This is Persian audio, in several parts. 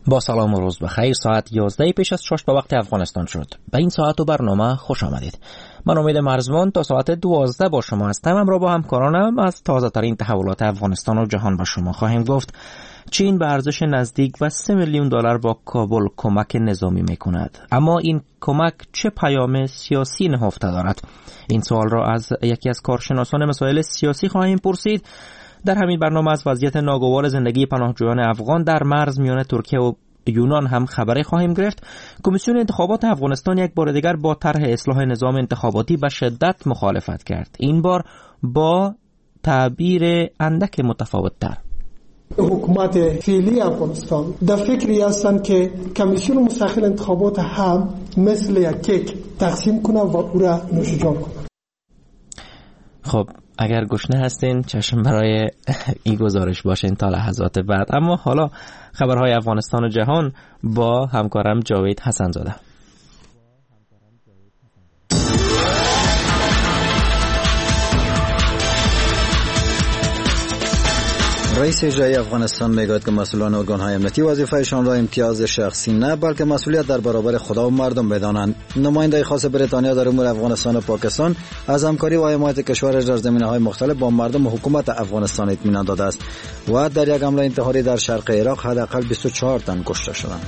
با سلام و روز بخیر. ساعت 11 پیش از 6 به وقت افغانستان شد. به این ساعت و برنامه خوش آمدید. من امید مرزمان تا ساعت 12 با شما هستم. امروز با همکارانم از تازه ترین تحولات افغانستان و جهان با شما خواهیم گفت. چین به ارزش نزدیک به 3 میلیون دلار با کابل کمک نظامی میکند. اما این کمک چه پیام سیاسی نهفته دارد؟ این سوال را از یکی از کارشناسان مسائل سیاسی خواهیم پرسید. در همین برنامه از وضعیت ناگوار زندگی پناهجویان افغان در مرز میان ترکیه و یونان هم خبری خواهیم گرفت. کمیسیون انتخابات افغانستان یک بار دیگر با طرح اصلاح نظام انتخاباتی به شدت مخالفت کرد. این بار با تعبیر اندک متفاوت تر. حکومت فعلی افغانستان در فکری هستند که کمیسیون مستقل انتخابات هم مثل یک کیک تقسیم کنه و او را نوش جان کنه. خب اگر گشنه هستین چشم برای این گزارش باشین تا لحظات بعد. اما حالا خبرهای افغانستان و جهان با همکارم جاوید حسن زاده. رئیس اجرایی افغانستان میگوید که مسئولان ارگان‌های امنیتی وظیفه‌شان را امتیاز شخصی نه بلکه مسئولیت در برابر خدا و مردم بدانند. نماینده خاص بریتانیا در امور افغانستان و پاکستان از همکاری و حمایت کشورش در زمینه‌های مختلف با مردم و حکومت افغانستان اطمینان داده است و در یک حمله انتحاری در شرق عراق حداقل 24 تن کشته شدند.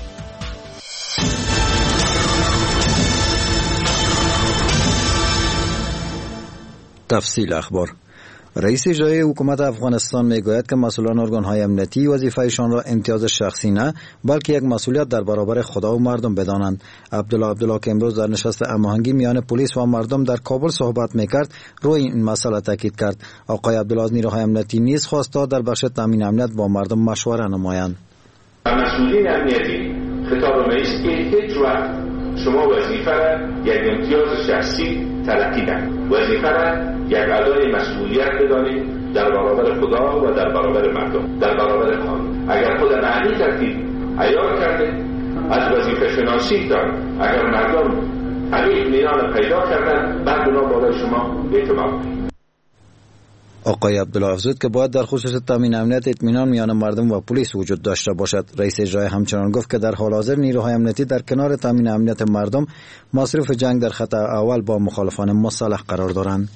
تفصیل اخبار. رئیس اجرایی حکومت افغانستان میگوید که مسئولان ارگان‌های امنیتی وظیفه‌شان را امتیاز شخصی نه بلکه یک مسئولیت در برابر خدا و مردم بدانند. عبدالله که امروز در نشست هماهنگی میان پلیس و مردم در کابل صحبت میکرد روی این مسئله تاکید کرد. آقای عبدالله از نیروهای امنیتی نیز خواست تا در بخش تامین امنیت با مردم مشوره نمایند. مسئولین امنیتی خطاب رئیس که هیچ وقت شما وظیفه را یک امتیاز شخصی تلقی نکنید. وظیفه را یک ادای مسئولیت بدانید در برابر خدا و در برابر مردم، در برابر قانون. اگر خود معنی ترتیب عیار کرده از وظیفه شناسی تا اگر مردم همین میان پیدا کردن بعد اونا بالای شما اعتماد. آقای عبدالله افزود که باید در خصوص تامین امنیت اطمینان میان مردم و پلیس وجود داشته باشد. رئیس اجرایی همچنان گفت که در حال حاضر نیروهای امنیتی در کنار تامین امنیت مردم مصروف جنگ در خط اول با مخالفان مسلح قرار دارند.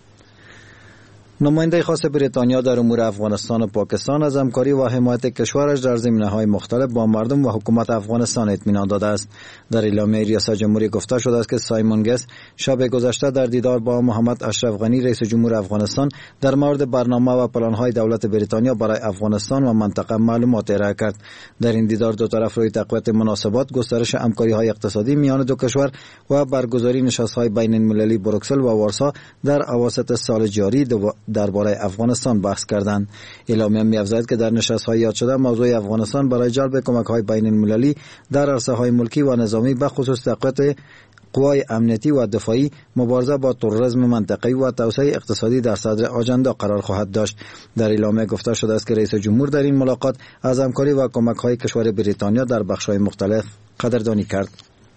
نماینده خاص بریتانیا در امور افغانستان و پاکستان از همکاری و حمایت کشورش در زمینه‌های مختلف با مردم و حکومت افغانستان اطمینان داده است. در اعلامیه ریاست جمهوری گفته شده است که سایمون گس شب گذشته در دیدار با محمد اشرف غنی رئیس جمهور افغانستان در مورد برنامه و پلان‌های دولت بریتانیا برای افغانستان و منطقه معلومات ارائه کرد. در این دیدار دو طرف روی تقویت مناسبات، گسترش همکاری‌های اقتصادی میان دو کشور و برگزاری نشست‌های بین‌المللی بروکسل و وارسا در اواسط سال جاری درباره افغانستان بحث کردند. اعلامیه می‌افزاید که در نشست‌های یاد شده موضوع افغانستان برای جلب کمک‌های بین‌المللی در عرصه‌های ملکی و نظامی به خصوص تقویت قوای امنیتی و دفاعی، مبارزه با تروریسم منطقه‌ای و توسعه اقتصادی در صدر آژاندا قرار خواهد داشت. در اعلامیه گفته شده است که رئیس جمهور در این ملاقات از همکاری و کمک‌های کشور بریتانیا در بخش‌های مختلف قدردانی کرد.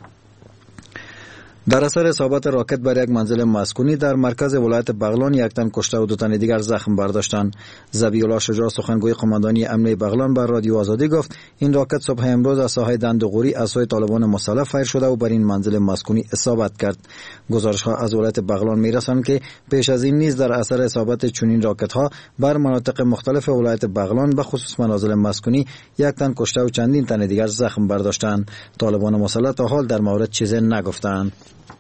در اثر اصابت راکت بر یک منزل مسکونی در مرکز ولایت بغلان یک تن کشته و 2 تن دیگر زخم برداشتند. ذبیح الله شجاع سخنگوی قماندانی امنیه بغلان بر رادیو آزادی گفت این راکت صبح امروز از ساحه دندقوری از سوی طالبان مسلح فایر شده و بر این منزل مسکونی اصابت کرد. گزارش‌ها از ولایت بغلان می‌رسند که پیش از این نیز در اثر اصابت چنین راکت‌ها بر مناطق مختلف ولایت بغلان به خصوص منازل مسکونی یک تن کشته و چندین تن دیگر زخم برداشتند. طالبان مسلح تا حال در مورد چیزی نگفتند.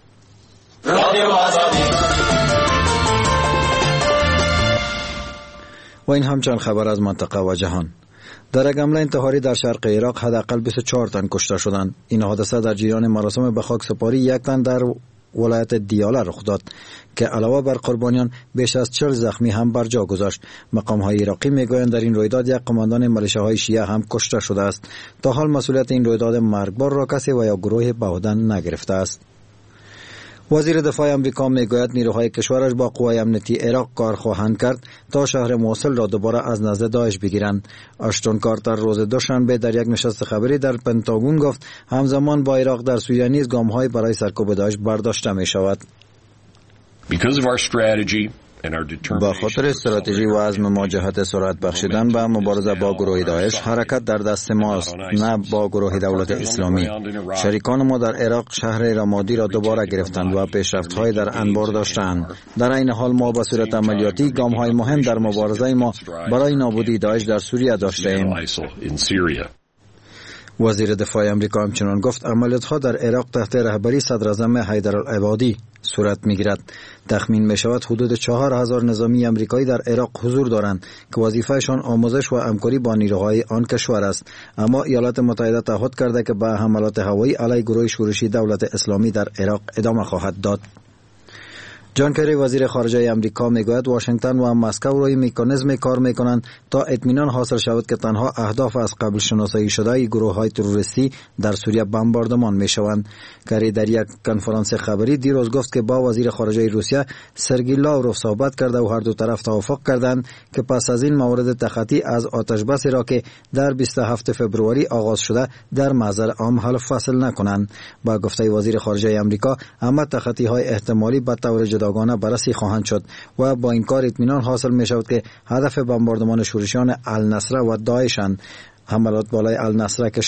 و این همچنان خبر از منطقه و جهان. در یک حمله انتحاری در شرق عراق حداقل 24 تن کشته شدند. این حادثه در جریان مراسم به خاکسپاری یک تن در ولایت دیاله رخ داد که علاوه بر قربانیان بیش از 40 زخمی هم بر جا گذاشت. مقام‌های عراقی میگویند در این رویداد یک قماندان ملیشه‌های شیعه هم کشته شده است. تا حال مسئولیت این رویداد مرگبار را کسی و یا گروه به عهده نگرفته است. وزیر دفاع آمریکا میگوید نیروهای کشورش با قوای امنیتی عراق کار خواهند کرد تا شهر موصل را دوباره از نزد داعش بگیرند. آشتون کارتر روز دوشنبه در یک نشست خبری در پنتاگون گفت همزمان با عراق در سوریه نیز گام‌های برای سرکوب داعش برداشته می شود. Because of our strategy با خاطر استراتژی و عزم مواجهت سرعت بخشیدن به مبارزه با گروه داعش، حرکت در دست ماست، نه با گروه دولت اسلامی. شریکان ما در عراق شهر رمادی را دوباره گرفتند و پیشرفت‌های در انبار داشتند. در این حال ما به صورت عملیاتی گام‌های مهم در مبارزه ما برای نابودی داعش در سوریه داشتیم. وزیر دفاع آمریکا همچنان گفت عملیات‌ها در عراق تحت رهبری صدراعظم حیدرالعبادی صورت می‌گیرد. تخمین می‌شود حدود 4000 نظامی آمریکایی در عراق حضور دارند که وظیفه‌شان آموزش و همکاری با نیروهای آن کشور است. اما ایالات متحده تعهد کرده که به حملات هوایی علیه گروه شورشی دولت اسلامی در عراق ادامه خواهد داد. جان کری وزیر خارجه آمریکا میگوید واشنگتن و مسکو روی مکانیزم کار میکنند تا اطمینان حاصل شود که تنها اهداف از قبل شناسایی شده گروه‌های تروریستی در سوریه بمباردمان میشوند. کری در یک کنفرانس خبری دیروز گفت که با وزیر خارجه روسیه سرگئی لاوروف صحبت کرده و هر دو طرف توافق کردند که پس از این مورد تخطی از آتشبسی را که در 27 فوریه آغاز شده در محضر عام حل فصل نکنند. با گفته وزیر خارجه آمریکا همه تخطی‌های احتمالی به طور جداگانه بررسی خواهند شد و با این کار اطمینان حاصل می شود که هدف بمباردمان شورشیان النصره و داعشند. حملات بالای النصره که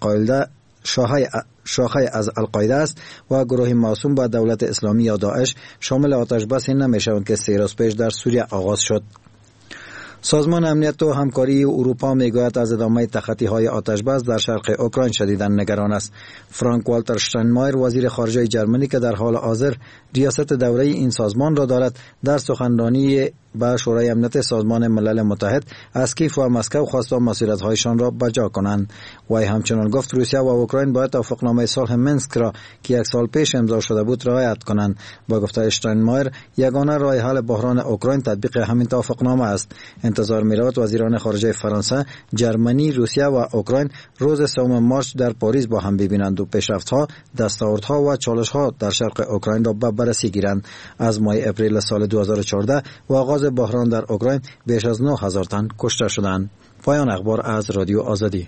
شاخه از القاعده است و گروه موسوم به دولت اسلامی یا داعش شامل آتشبسی نمی شوند که 3 روز پیش در سوریه آغاز شد. سازمان امنیت و همکاری اروپا میگوید از ادامه تخطی‌های آتشبس در شرق اوکراین شدیداً نگران است. فرانک والتر شتاینمایر وزیر خارجه جرمنی که در حال حاضر ریاست دوره این سازمان را دارد در سخنرانی به شورای امنیت سازمان ملل متحد از کیف و مسکو خواست مسئولیت‌هایشان را بجا کنند. وی همچنان گفت روسیه و اوکراین باید توافقنامه صلح منسک را که 1 سال پیش امضا شده بود رعایت کنند. با گفته شتاینمایر یگانه راه حل بحران اوکراین تطبیق همین توافقنامه است. انتظار می‌رود وزیران خارجه فرانسه، جرمنی، روسیه و اوکراین روز 3 مارس در پاریس با هم ببینند و پیشرفت‌ها، دستاوردها و چالش‌ها در شرق اوکراین را به بررسی گیرند. از ماه اپریل سال 2014 و آغاز بحران در اوکراین بیش از 9000 تن کشته شدند. پایان اخبار از رادیو آزادی.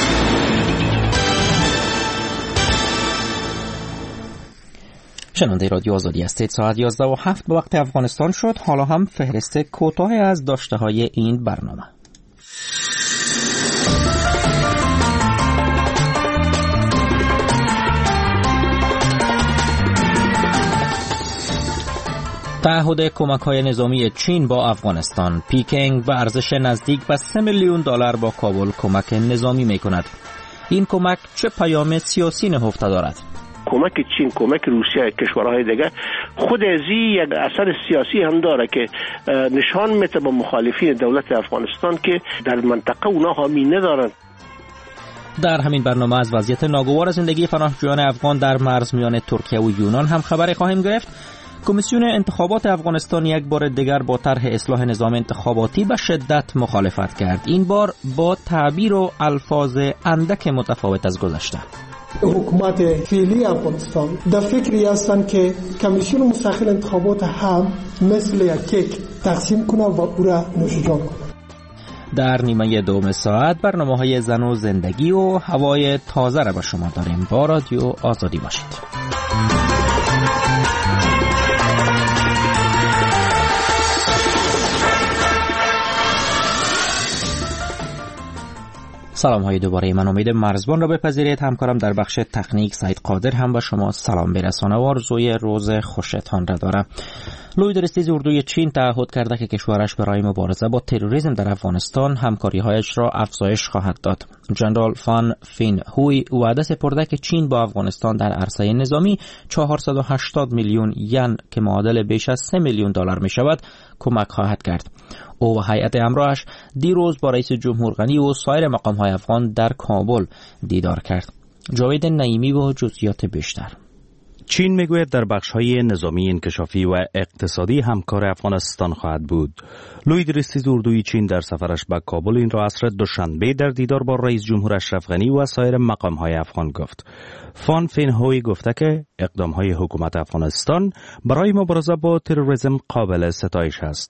شنونده رادیو آزادی هستید. ساعت 11:07 به وقت افغانستان شد. حالا هم فهرست کوتاهی از داشته‌های این برنامه. تعهد کمک‌های نظامی چین با افغانستان. پیکنگ به ارزش نزدیک به $3 میلیون با کابل کمک نظامی می‌کند. این کمک چه پیام سیاسی نهفته دارد؟ کمک چین، کمک روسیه، کشورهای دیگه خود ازی یک اثر سیاسی هم داره که نشان میده به مخالفین دولت افغانستان که در منطقه اونا حامی ندارن. در همین برنامه از وضعیت ناگوار زندگی پناهجویان افغان در مرز میان ترکیه و یونان هم خبری خواهیم گرفت. کمیسیون انتخابات افغانستان یک بار دیگر با طرح اصلاح نظام انتخاباتی به شدت مخالفت کرد. این بار با تعبیر و الفاظ اندک متفاوت از گذشته. حکومت فعلی افغانستان در فکری هستند که کمیسیون مستقل انتخابات هم مثل یک کیک تقسیم کنه و او را نوشجان کنه. در نیمه دوم ساعت برنامه‌های زن و زندگی و هوای تازه را به شما داریم. با رادیو آزادی باشید. سلام های دوباره. من امید مرزبان را بپذیرید. همکارم در بخش تکنیک سعید قادر هم به شما سلام برسانه و آرزوی روز خوشتان را دارم. لوی درستیز اردوی چین تعهد کرده که کشورش برای مبارزه با تروریسم در افغانستان همکاری‌هایش را افزایش خواهد داد. جنرال فان فین هوی وعده سپرده که چین با افغانستان در عرصه نظامی 480 میلیون ین که معادل بیش از $3 میلیون می شود کمک خواهد کرد. او و هیئت همراهش دیروز با رئیس جمهور غنی و سایر مقام‌های افغان در کابل دیدار کرد. جاوید نعیمی و جزئیات بیشتر. چین میگوید در بخش‌های نظامی، انکشافی و اقتصادی همکار افغانستان خواهد بود. لوی درستیز اردوی چین در سفرش به کابل این را عصر دوشنبه در دیدار با رئیس جمهور اشرف غنی و سایر مقام‌های افغان گفت. فان فین هوی گفته که اقدام‌های حکومت افغانستان برای مبارزه با تروریسم قابل ستایش است.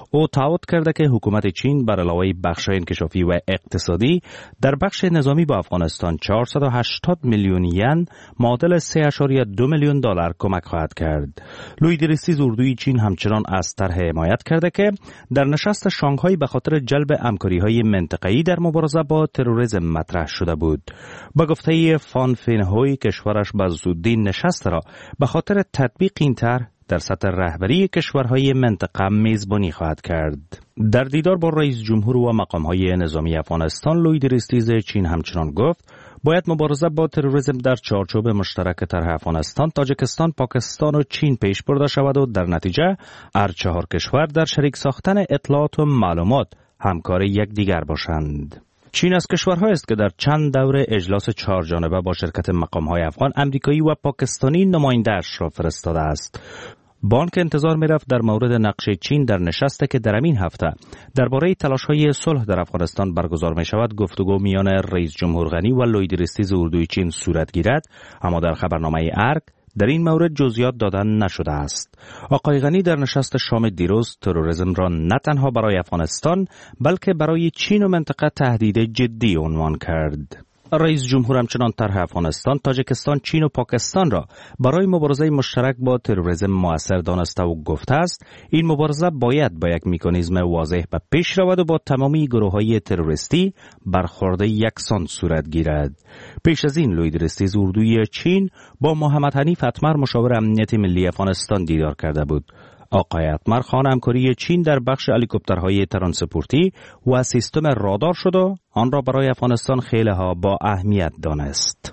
او تعهد کرده که حکومت چین بر علاوه بخش‌های انکشافی و اقتصادی در بخش نظامی با افغانستان 480 میلیون ین معادل 3.2 میلیون دلار کمک خواهد کرد. لوید ریستیز اردوی چین همچنان از طرح حمایت کرده که در نشست شانگهای به خاطر جلب همکاری‌های منطقه‌ای در مبارزه با تروریسم مطرح شده بود. با گفته فان فینهوی کشورش به زودی نشست را به خاطر تطبیق این طرح در سطح رهبری کشورهای منطقه میزبانی خواهد کرد. در دیدار با رئیس جمهور و مقامهای نظامی افغانستان، لوید ریستیز چین همچنان گفت باید مبارزه با تروریسم در چارچوب مشترک طرح افغانستان، تاجیکستان، پاکستان و چین پیش برده شود و در نتیجه هر چهار کشور در شریک ساختن اطلاعات و معلومات همکار یکدیگر باشند. چین از کشورهایی است که در چند دوره اجلاس 4 جانبه با شرکت مقامهای افغان، امریکایی و پاکستانی نماینده‌اش را فرستاده است. بانک انتظار می‌رفت در مورد نقش چین در نشستی که در این هفته درباره تلاش‌های صلح در افغانستان برگزار می‌شود گفتگو میان رئیس جمهور غنی و لوید ریستیز اردوی چین صورت گیرد، اما در خبرنامه ارگ در این مورد جزئیات دادن نشده است. آقای غنی در نشست شام دیروز تروریسم را نه تنها برای افغانستان بلکه برای چین و منطقه تهدید جدی عنوان کرد. رئیس جمهور همچنان طرح افغانستان، تاجیکستان، چین و پاکستان را برای مبارزه مشترک با تروریسم مؤثر دانسته و گفته است این مبارزه باید با یک مکانیزم واضح به پیش رود و با تمامی گروه‌های تروریستی برخورد یکسان صورت گیرد. پیش از این لوید ریستیز اردوی چین با محمد حنیف اتمر مشاور امنیت ملی افغانستان دیدار کرده بود. آقای اتمر خواهان همکاری چین در بخش هلیکوپترهای ترانسپورتی و سیستم رادار شد و آن را برای افغانستان خیلی ها با اهمیت دانست.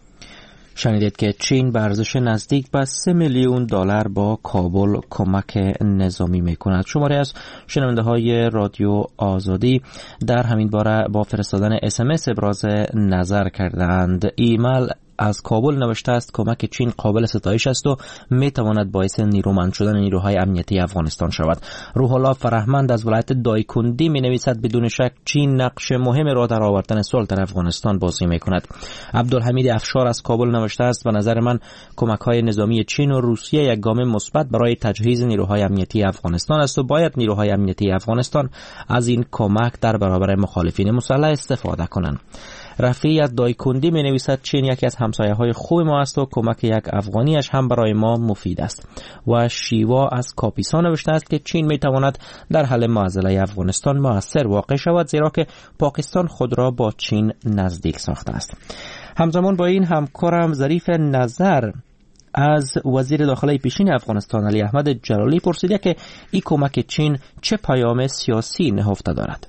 شنیدید که چین به ارزش نزدیک به 3 میلیون دلار با کابل کمک نظامی میکند. شماری از شنونده های رادیو آزادی در همین باره با فرستادن SMS ابراز نظر کردند. ایمیل از کابل نوشته است کمک چین قابل ستایش است و میتواند باعث نیرومند شدن نیروهای امنیتی افغانستان شود. روح الله فرهمند از ولایت دایکندی می نویسد بدون شک چین نقش مهم را در آوردن صلح در افغانستان بازی می کند. عبدالحمید افشار از کابل نوشته است به نظر من کمک های نظامی چین و روسیه یک گام مثبت برای تجهیز نیروهای امنیتی افغانستان است و باید نیروهای امنیتی افغانستان از این کمک در برابر مخالفین مسلح استفاده کنند. رفیع از دایکندی می نویسد چین یکی از همسایه های خوب ما است و کمک یک افغانیش هم برای ما مفید است. و شیوا از کاپیسا نوشته است که چین می تواند در حل معضله افغانستان مؤثر واقع شود زیرا که پاکستان خود را با چین نزدیک ساخته است. همزمان با این همکارم ظریف نظر از وزیر داخلی پیشین افغانستان علی احمد جلالی پرسیده که این کمک چین چه پیام سیاسی نهفته دارد.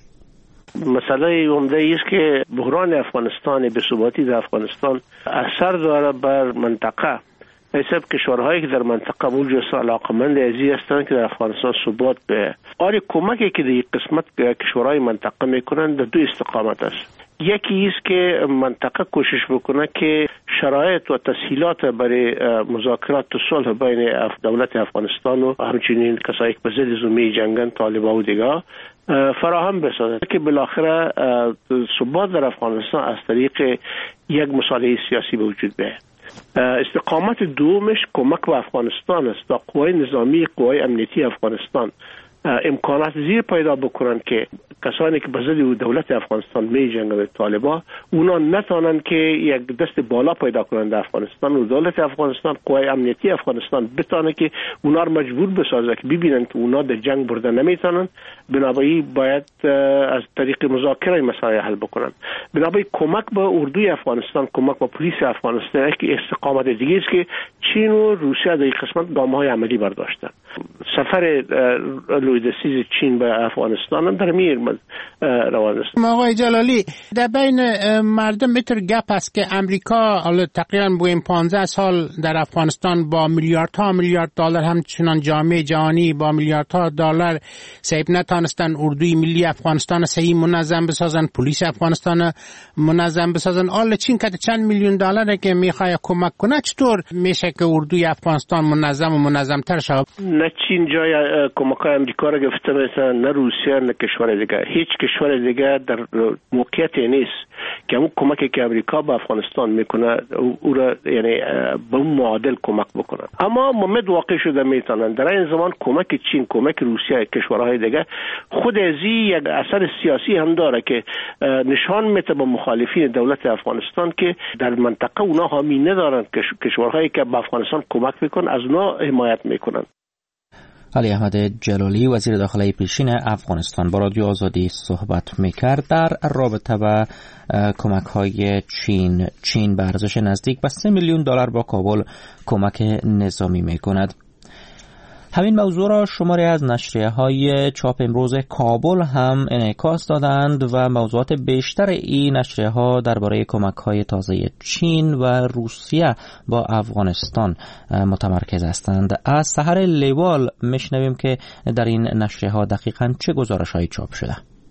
مسئله عمده است که بحران افغانستان، بی‌ثباتی در افغانستان اثر داره بر منطقه. حساب کشورهایی که در منطقه موجود علاقمند ازی هستند که در افغانستان ثبات به آری کمکی که در این قسمت کشورهای منطقه میکنند در دو استقامت است. یکی است که منطقه کوشش بکنه که شرایط و تسهیلات برای مذاکرات و صلح بین دولت افغانستان و همچنین کسایی که به ضد زمینه جنگن، طالبان و دیگر فراهم بسازد که بالاخره ثبات در افغانستان از طریق یک مصالحه سیاسی به وجود بیاید. استقامت دومش کمک به افغانستان است تا قوای نظامی، قوای امنیتی افغانستان امکانات زیر پیدا بکنن که کسانی که به ضد دولت افغانستان می جنگند طالبان اونا نتونن که یک دست بالا پیدا کنند در افغانستان و دولت افغانستان، قوای امنیتی افغانستان بتونه که اونا رو مجبور بسازه که ببینن که اونا در جنگ برده نمیتونن، بنابراین باید از طریق مذاکره مسائل حل بکنن. بنابراین کمک به اردوی افغانستان، کمک به پلیس افغانستان که استقامت دیگه است که چین و روسیه در این قسمت گام‌های عملی برداشتن. سفر لوید ریستیز چین به افغانستان هم در میر روان است. آقای جلالی، در بین مردم میتر گپ است که امریکا حالا تقریبا بویم 15 سال در افغانستان با میلیاردها میلیارد دلار، همچنان جامعه جهانی با میلیاردها دلار سعی نتونستن اردوی ملی افغانستان صحیح منظم بسازن، پلیس افغانستان منظم بسازن. حالا چین که چند میلیون دلار که میخواد کمک کنه، چطور میشه که اردوی افغانستان منظم و منظمتر شود؟ نه چین جای کمک‌های امریکا را گفته مثلا نه روسیه نه کشور دیگه، هیچ کشور دیگه در موقعیتی نیست که اون کمکی که امریکا به افغانستان میکنه او را یعنی به اون معادل کمک بکنن. اما ممد واقع شده میتونن در این زمان کمک چین، کمک روسیه، کشورهای دیگه خود از یک اثر سیاسی هم داره که نشان میده به مخالفین دولت افغانستان که در منطقه اونا حامی ندارن، کشورهایی که به افغانستان کمک میکنن از اونا حمایت میکنن. علی احمد جلالی وزیر داخلی پیشین افغانستان با رادیو آزادی صحبت میکرد در رابطه با کمک های چین به ارزش نزدیک به 3 میلیون دلار با کابل کمک نظامی میکند. همین موضوع را شماری از نشریه‌های چاپ امروز کابل هم انعکاس دادند و موضوعات بیشتر این نشریه‌ها درباره کمک‌های تازه چین و روسیه با افغانستان متمرکز هستند. از سحر لیوال میشنویم که در این نشریه‌ها دقیقاً چه گزارش‌هایی چاپ شده.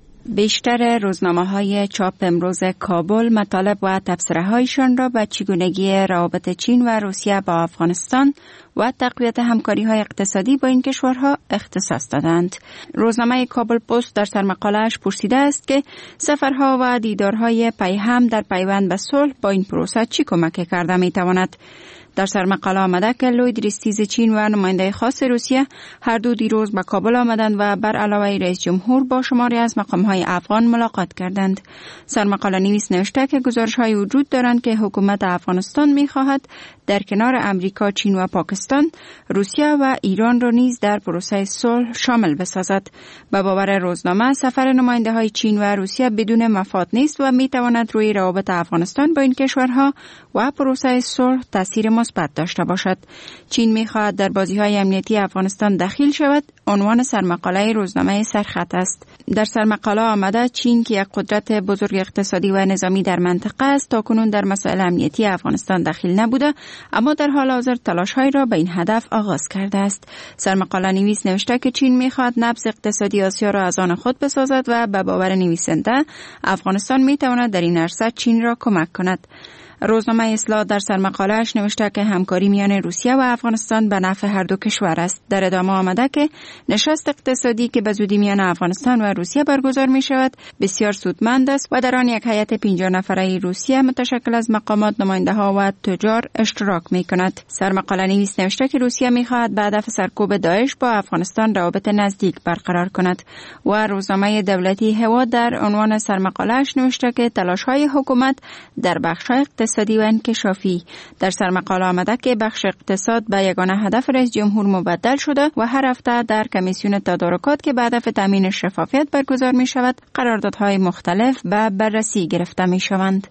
بیشتر روزنامه‌های چاپ امروز کابل مطالب و تبصره‌هایشان را به چگونگی روابط چین و روسیه با افغانستان و تقویت همکاری‌های اقتصادی با این کشورها اختصاص دادند. روزنامه کابل پست در سرمقاله‌اش پرسیده است که سفرها و دیدارهای پیهم در پیوند به صلح با این پروسه چی کمک کرده می‌تواند. در سرمقاله آمده که لوید ریستیز چین و نماینده خاص روسیه هر دو دیروز به کابل آمدند و بر علاوه رئیس جمهور با شماری از مقام‌های افغان ملاقات کردند. سرمقاله نویس نوشته که گزارش‌های وجود دارند که حکومت افغانستان می‌خواهد در کنار امریکا، چین و پاکستان، روسیه و ایران را نیز در پروسه صلح شامل بسازد. به باور روزنامه سفر نماینده‌های چین و روسیه بدون مفاد نیست و می‌تواند روی روابط افغانستان با این کشورها و پروسه صلح تاثیر مثبت داشته باشد. چین می‌خواهد در بازی‌های امنیتی افغانستان دخیل شود. عنوان سرمقاله روزنامه سرخط است. در سرمقاله آمده چین که یک قدرت بزرگ اقتصادی و نظامی در منطقه است تاکنون در مسائل امنیتی افغانستان دخیل نبوده، اما در حال حاضر تلاش‌های را به این هدف آغاز کرده است. سرمقاله نویس نوشته که چین می‌خواهد نبض اقتصادی آسیا را از آن خود بسازد و به باور نویسنده افغانستان می‌تواند در این عرصه چین را کمک کند. روزنامه اصلاح در سرمقاله‌اش نوشته که همکاری میان روسیه و افغانستان به نفع هر دو کشور است. در ادامه آمده که نشست اقتصادی که به زودی میان افغانستان و روسیه برگزار می شود بسیار سودمند است و در آن یک هیئت 50 نفره روسیه متشکل از مقامات، نماینده‌ها و تجار اشتراک می کند. سرمقاله نویس نوشته که روسیه می خواهد به هدف سرکوب داعش با افغانستان روابط نزدیک برقرار کند و روزنامه دولتی هوا در عنوان سرمقاله‌اش نوشته که تلاش‌های حکومت در بخش‌های اقتصادی و انکشافی. در سرمقاله آمده که بخش اقتصاد به یگانه هدف رئیس جمهور مبدل شده و هر هفته در کمیسیون تدارکات که به هدف تامین شفافیت برگزار می شود قراردادهای مختلف به بررسی گرفته می شوند.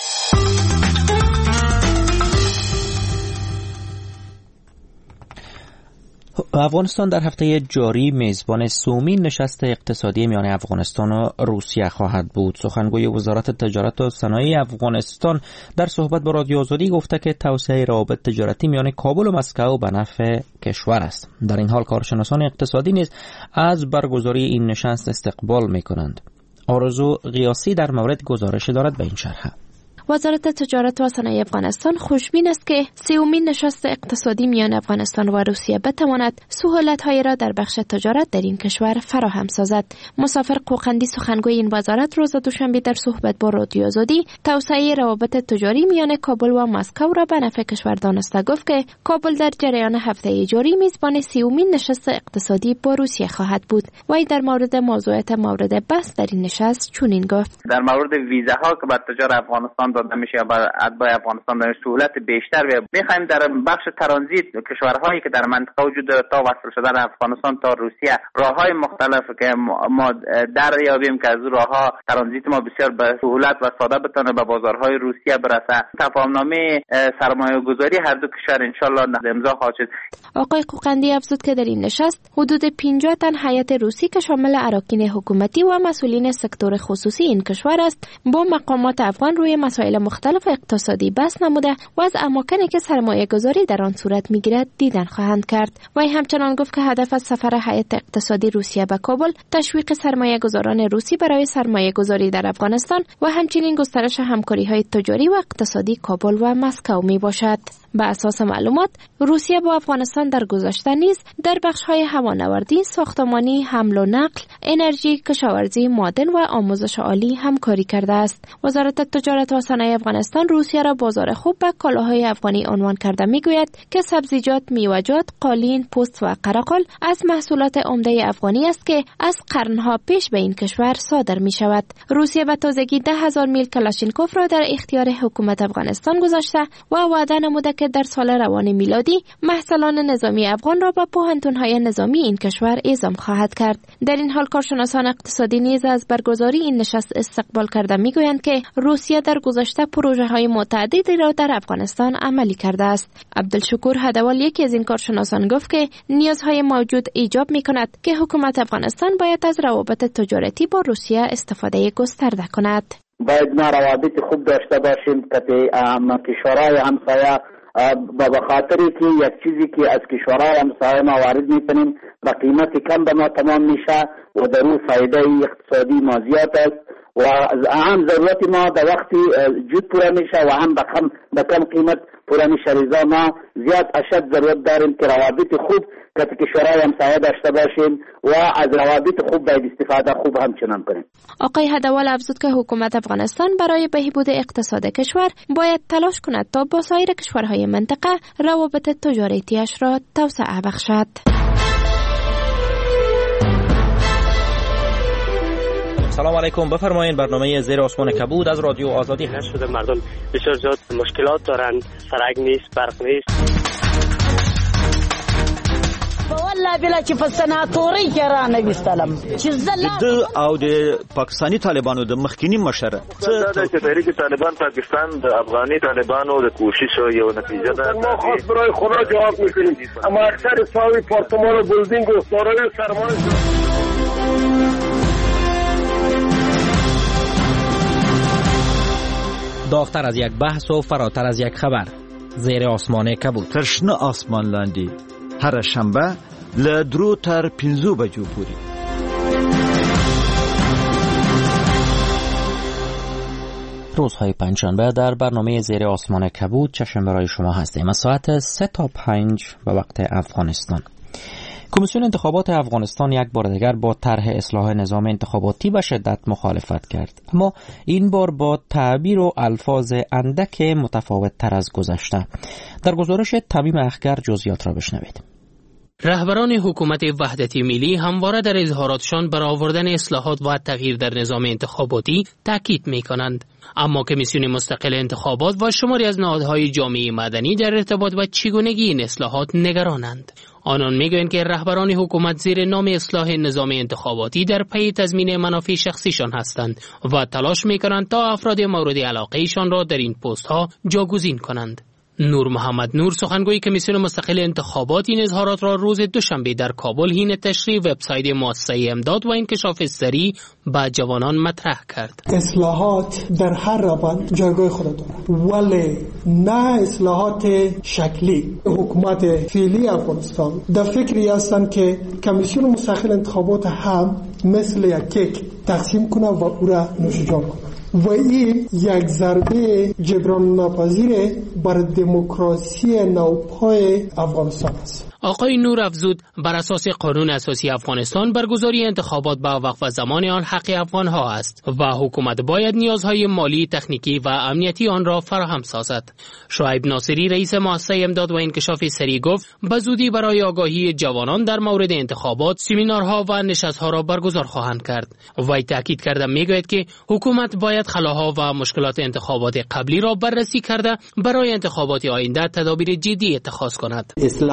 افغانستان در هفته جاری میزبان سومین نشست اقتصادی میان افغانستان و روسیه خواهد بود. سخنگوی وزارت تجارت و صنایع افغانستان در صحبت با رادیو آزادی گفته که توسعه روابط تجارتی میان کابل و مسکو به نفع کشور است. در این حال کارشناسان اقتصادی نیز از برگزاری این نشست استقبال می‌کنند. آرزو غیاسی در مورد گزارش دارد به این شرح. وزارت تجارت و صنایع افغانستان خوشبین است که سومین نشست اقتصادی میان افغانستان و روسیه بتواند سهولت‌هایی را در بخش تجارت در این کشور فراهم سازد. مسافر قوقندی سخنگوی این وزارت روز دوشنبه در صحبت با رادیو آزادی توسعه روابط تجاری میان کابل و مسکو را به نفع کشور دانسته گفت که کابل در جریان هفته جاری میزبان سومین نشست اقتصادی با روسیه خواهد بود. وی در مورد موضوعات مورد بحث در این نشست چنین گفت: در مورد ویزاها که به تجار افغانستان داده میشه با اتباع افغانستان در سهولت بیشتر میخوایم در بخش ترانزیت کشورهایی که در منطقه وجود داره تا وصل شدن افغانستان تا روسیه راههای مختلف که ما دریابیم که از راهها ترانزیت ما بسیار به سهولت و ساده بتونه به بازارهای روسیه برسه. تفاهمنامه سرمایه گذاری هر دو کشور ان شاء الله امضا خواهد شد. آقای قوقندی افزود که در این نشست حدود 50 تن هیئت روسی که شامل اراکین حکومتی و مسئولین سکتور خصوصی این کشور است با مقامات افغان روی مسائل مختلف اقتصادی بحث نموده و از اماکنی که سرمایه گذاری در آن صورت میگیرد دیدن خواهند کرد. و همچنان گفت که هدف از سفر هیئت اقتصادی روسیه به کابل تشویق سرمایه گذاران روسی برای سرمایه گذاری در افغانستان و همچنین گسترش همکاری های تجاری و اقتصادی کابل و مسکو می باشد. به اساس معلومات روسیه با افغانستان در گذشته نیز در بخش‌های هوانوردی، ساختمانی، حمل و نقل، انرژی، کشاورزی، معدن و آموزش عالی همکاری کرده است. وزارت تجارت و صنایع افغانستان روسیه را بازار خوب به کالاهای افغانی عنوان کرده میگوید که سبزیجات، میوه‌جات، قالین، پوست و قرقل از محصولات عمده افغانی است که از قرنها پیش به این کشور صادر می شود. روسیه به تازگی 10,000 میل کلاشینکوف را در اختیار حکومت افغانستان گذاشته و وعده نموده که در سال روان میلادی محصلان نظامی افغان را به پوهنتون‌های نظامی این کشور اعزام خواهد کرد. در این حال کارشناسان اقتصادی نیز از برگزاری این نشست استقبال کرده میگویند که روسیه در گذشته پروژه‌های متعددی را در افغانستان عملی کرده است. عبدالشکور هدوال یکی از این کارشناسان گفت که نیازهای موجود ایجاب می‌کند که حکومت افغانستان باید از روابط تجارتی با روسیه استفاده گسترده کند. باید ما روابط خوب داشته باشیم که کشورهای همسایه به خاطری که یک چیزی که از کشورهای همسایه ما وارد می‌کنیم به قیمت کم به ما تمام میشه و در اون فایده اقتصادی ما زیاد است و هم ضرورت ما در وقتی جود پوره میشه و هم به کم قیمت پوره میشه. لذا ما زیاد اشد ضرورت داریم که روابط خوب که کشورهای همسایه داشته باشیم و از روابط خوب باید استفاده خوب همچنان کنیم. آقای هدوال افزود که حکومت افغانستان برای بهبود اقتصاد کشور باید تلاش کند تا با سایر کشورهای منطقه روابط تجارتیش را توسعه بخشد. سلام علیکم، بفرمایید. برنامه زیر آسمان کبود از رادیو آزادی هست. شده مردم بسیار زیاد مشکلات دارن، سرک نیست، برق نیست. والله بلا چې په سناتوري کې را نوستلم چې د او د پاکستانی طالبانو د مخکینی مشر چې تحریک طالبان پاکستان د افغاني طالبانو د کوشش یو نتیجه ده. ما خاص برای خدا جواب میکنیم. اما اکثر ساوی پارتمان و بلدینگ و سارای سرمایه داغتر از یک بحث و فراتر از یک خبر. زیر آسمان کبود. ترشنه آسمان لاندی هر شنبه له 2 تر 5 بجو پورې. روزهای پنجشنبه در برنامه زیر آسمان کبود چشم برای شما هستیم. از ساعت 3 تا 5 به وقت افغانستان. کمیسیون انتخابات افغانستان یک بار دیگر با طرح اصلاح نظام انتخاباتی به شدت مخالفت کرد، اما این بار با تعبیر و الفاظ اندک متفاوت تر از گذشته. در گزارش تمیم اخگر جزئیات را بشنوید. رهبران حکومت وحدتی ملی همواره در اظهاراتشان بر آوردن اصلاحات و تغییر در نظام انتخاباتی تاکید می‌کنند، اما کمیسیون مستقل انتخابات و شماری از نهادهای جامعه مدنی در ارتباط با چگونگی این اصلاحات نگرانند. آنان میگویند که رهبران حکومت زیر نام اصلاح نظام انتخاباتی در پی تضمین منافع شخصیشان هستند و تلاش می‌کنند تا افراد مورد علاقه‌شان را در این پست‌ها جاگزین کنند. نور محمد نور سخنگوی کمیسیون مستقل انتخابات این اظهارات را روز دوشنبه در کابل حین تشریح وبسایت مؤسسه امداد و انکشاف سریع به جوانان مطرح کرد. اصلاحات در هر روند جایگاه خود دارد، ولی نه اصلاحات شکلی. حکومت فعلی افغانستان در فکری هستند که کمیسیون مستقل انتخابات هم مثل یک کیک تقسیم کنه و او را نوشجان کنه و این یک ضربه جبران ناپذیر بر دموکراسی نوپای افغانستان است. آقای نور افزود بر اساس قانون اساسی افغانستان برگزاری انتخابات با وقت و زمان آن حق افغان‌ها است و حکومت باید نیازهای مالی، تکنیکی و امنیتی آن را فراهم سازد. شعیب ناصری رئیس مؤسسه امداد و انکشاف سریع گفت به زودی برای آگاهی جوانان در مورد انتخابات سمینارها و نشست‌ها را برگزار خواهند کرد. وی تاکید کرده میگوید که حکومت باید خلاها و مشکلات انتخابات قبلی را بررسی کرده برای انتخابات آینده تدابیر جدی اتخاذ کند.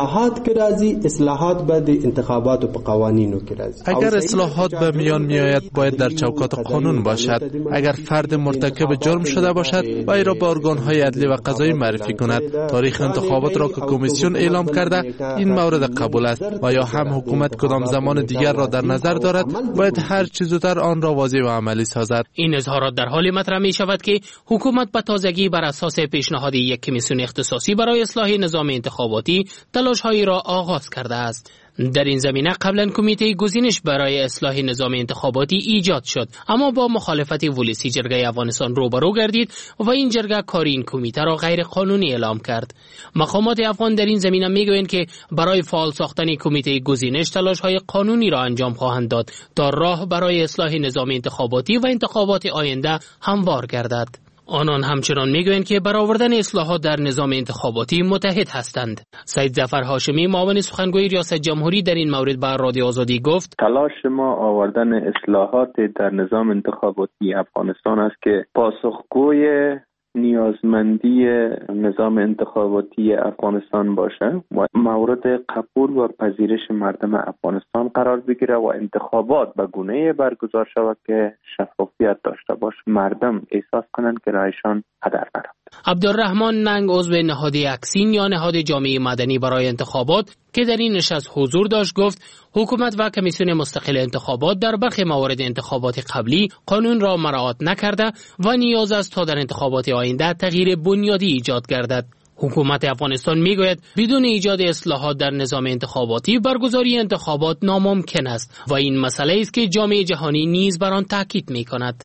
اصلاحات بعد انتخابات و قوانینو که راځي. اگر اصلاحات به میان میآید باید در چوکات قانون باشد. اگر فرد مرتکب جرم شده باشد وی را به ارگان‌های عدلی و قضایی معرفی کند. تاریخ انتخابات را که کمیسیون اعلام کرده این مورد قبول است و یا هم حکومت کدام زمان دیگر را در نظر دارد باید هر چه زودتر آن را واضح و عملی سازد. این اظهارات در حال مطرح می شود که حکومت به تازگی بر اساس پیشنهاد یک کمیسیون اختصاصی برای اصلاح نظام انتخاباتی تلاش‌هایی را آغاز کرده است. در این زمینه قبلا کمیته گزینش برای اصلاح نظام انتخاباتی ایجاد شد، اما با مخالفت ولسی جرگه افغانستان روبرو گردید و این جرگه کار این کمیته را غیر قانونی اعلام کرد. مقامات افغان در این زمینه میگویند که برای فعال ساختن کمیته گزینش تلاش‌های قانونی را انجام خواهند داد تا راه برای اصلاح نظام انتخاباتی و انتخابات آینده هموار گردد. آنان همچنان میگویند که برآوردن اصلاحات در نظام انتخاباتی متحد هستند. سید ظفر هاشمی معاون سخنگوی ریاست جمهوری در این مورد به رادیو آزادی گفت: تلاش ما آوردن اصلاحات در نظام انتخاباتی افغانستان است که پاسخگوی نیازمندی نظام انتخاباتی افغانستان باشه و مورد قبول و پذیرش مردم افغانستان قرار بگیره و انتخابات به گونه‌ای برگزار شود که شفافیت داشته باشه، مردم احساس کنند که رایشان هدر نرفت. عبدالرحمن ننگ عضو نهاد اکسین یا نهاد جامعه مدنی برای انتخابات که در این نشست حضور داشت گفت حکومت و کمیسیون مستقل انتخابات در برخی موارد انتخابات قبلی قانون را مراعات نکرده و نیاز است تا در انتخابات آینده تغییر بنیادی ایجاد گردد. حکومت افغانستان میگوید بدون ایجاد اصلاحات در نظام انتخاباتی برگزاری انتخابات ناممکن است و این مسئله است که جامعه جهانی نیز بر آن تاکید میکند.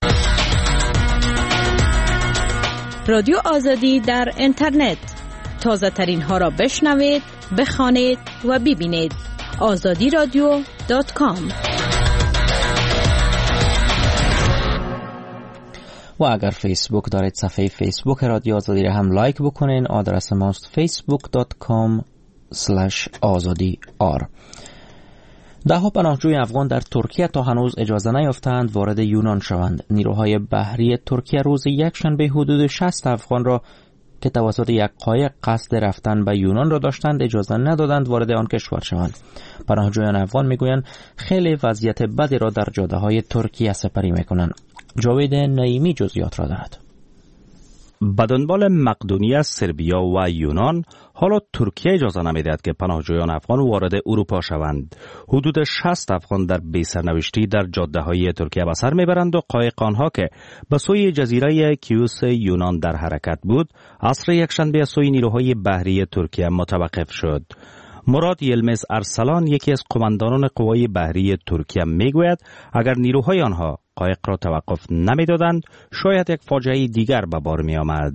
رادیو آزادی در اینترنت، تازه ترین ها را بشنوید، بخوانید و ببینید. azadiradio.com. و اگر فیسبوک دارید صفحه فیسبوک رادیو آزادی را هم لایک بکنین. آدرس ماست facebook.com/azadi.r. ده‌ها پناهجوی افغان در ترکیه تا هنوز اجازه نیافتند وارد یونان شوند. نیروهای بحری ترکیه روز یکشنبه حدود 60 افغان را که توسط یک قایق قصد رفتن به یونان را داشتند اجازه ندادند وارد آن کشور شوند. پناهجویان افغان میگویند خیلی وضعیت بدی را در جاده‌های ترکیه سپری میکنند. جاوید نعیمی جزئیات را دارد. به دنبال مقدونیه، سربیا و یونان، حالا ترکیه اجازه نمیدهد که پناهجویان افغان وارد اروپا شوند. حدود 60 افغان در بی‌سرنوشتی در جاده‌های ترکیه به سر میبرند و قایق آنها که به سوی جزیره کیوس یونان در حرکت بود، عصر یکشنبه از سوی نیروهای بحری ترکیه متوقف شد. مراد یلمز ارسلان، یکی از قماندانان قوای بحری ترکیه، میگوید اگر نیروهای آنها قایق را توقف نمیدادند شاید یک فاجعه دیگر به بار می آمد.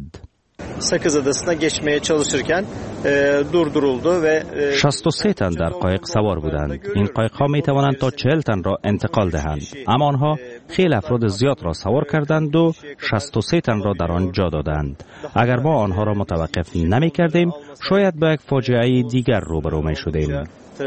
63 تن در قایق سوار بودند. این قایق ها می توانند تا 40 تن را انتقال دهند، اما آنها خیلی افراد زیاد را سوار کردند و 63 تن را در آن جا دادند. اگر ما آنها را متوقف نمی کردیم شاید به یک فاجعه دیگر روبرو می شدیم.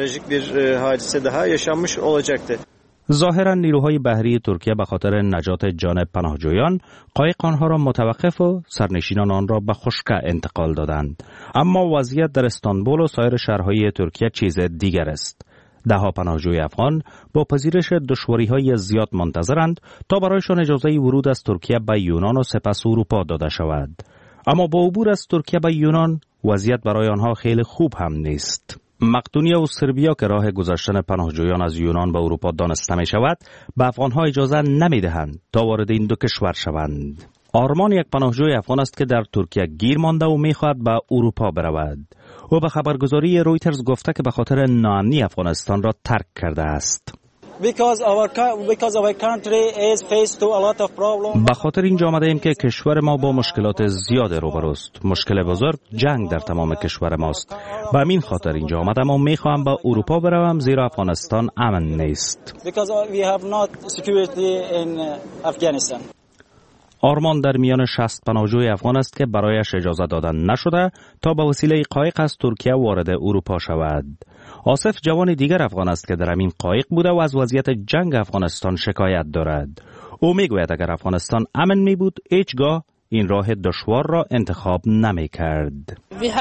ظاهرا نیروهای بحری ترکیه به خاطر نجات جان پناهجویان قایق آنها را متوقف و سرنشینان آن را به خشکه انتقال دادند. اما وضعیت در استانبول و سایر شهرهای ترکیه چیز دیگر است. ده‌ها پناهجوی افغان با پذیرش دشواری‌های زیاد منتظرند تا برایشان اجازه ورود از ترکیه به یونان و سپس اروپا داده شود. اما با عبور از ترکیه به یونان وضعیت برای آنها خیلی خوب هم نیست. مقدونیه و سربیا که راه گذشتن پناهجویان از یونان به اروپا دانسته می شود، به افغانها اجازه نمی دهند تا وارد این دو کشور شوند. آرمان یک پناهجوی افغان است که در ترکیه گیر مانده و می خواهد به اروپا برود. او به خبرگزاری رویترز گفته که به خاطر ناامنی افغانستان را ترک کرده است. به خاطر اینجا آمده ایم که کشور ما با مشکلات زیاد روبروست. مشکل بزرگ جنگ در تمام کشور ماست. به همین خاطر اینجا آمدم و میخواهم به اروپا بروم زیرا افغانستان امن نیست. آرمان در میان 60 پناهجوی افغان است که برایش اجازه دادن نشده تا به وسیله قایق از ترکیه وارد اروپا شود. آصف جوان دیگر افغان است که در همین قایق بوده و از وضعیت جنگ افغانستان شکایت دارد. او میگوید اگر افغانستان امن می بود هیچگاه این راه دشوار را انتخاب نمی کرد.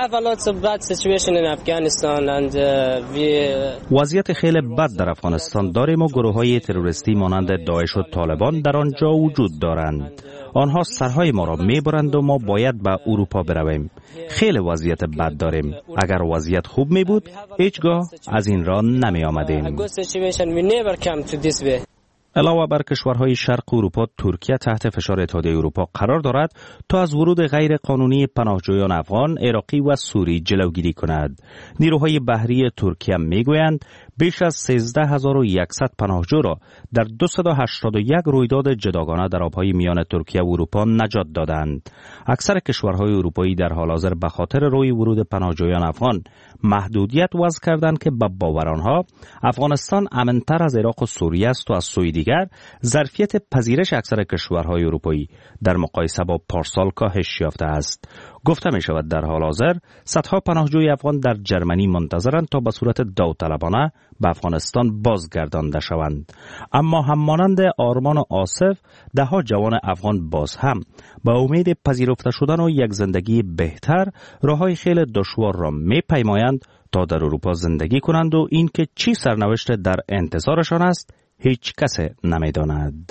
وضعیت خیلی بد در افغانستان داریم و گروه های تروریستی مانند داعش و طالبان در آنجا وجود دارند. آنها سرهای ما را میبرند و ما باید به اروپا برویم. خیلی وضعیت بد داریم. اگر وضعیت خوب می بود هیچگاه از این راه نمی آمدیم. علاوه بر کشورهای شرق اروپا، ترکیه تحت فشار اتحادیه اروپا قرار دارد تا از ورود غیر قانونی پناهجویان افغان، عراقی و سوری جلوگیری کند. نیروهای بحری ترکیه میگویند بیش از 13100 پناهجو را در 281 رویداد جداگانه در آبهای میان ترکیه و اروپا نجات دادند. اکثر کشورهای اروپایی در حال حاضر به خاطر روی ورود پناهجویان افغان محدودیت وضع کردند که به باور آنها افغانستان امن‌تر از عراق و سوریه است و از سوی دیگر ظرفیت پذیرش اکثر کشورهای اروپایی در مقایسه با پارسال کاهش یافته است. گفته می شود در حال حاضر صدها پناهجوی افغان در جرمنی منتظرند تا به صورت داوطلبانه به افغانستان بازگردانده شوند. اما همانند آرمان و آصف، دهها جوان افغان باز هم با امید پذیرفته شدن و یک زندگی بهتر راههای خیلی دشوار را می پیمایند تا در اروپا زندگی کنند و این که چی سرنوشت در انتظارشان است هیچ کس نمی داند.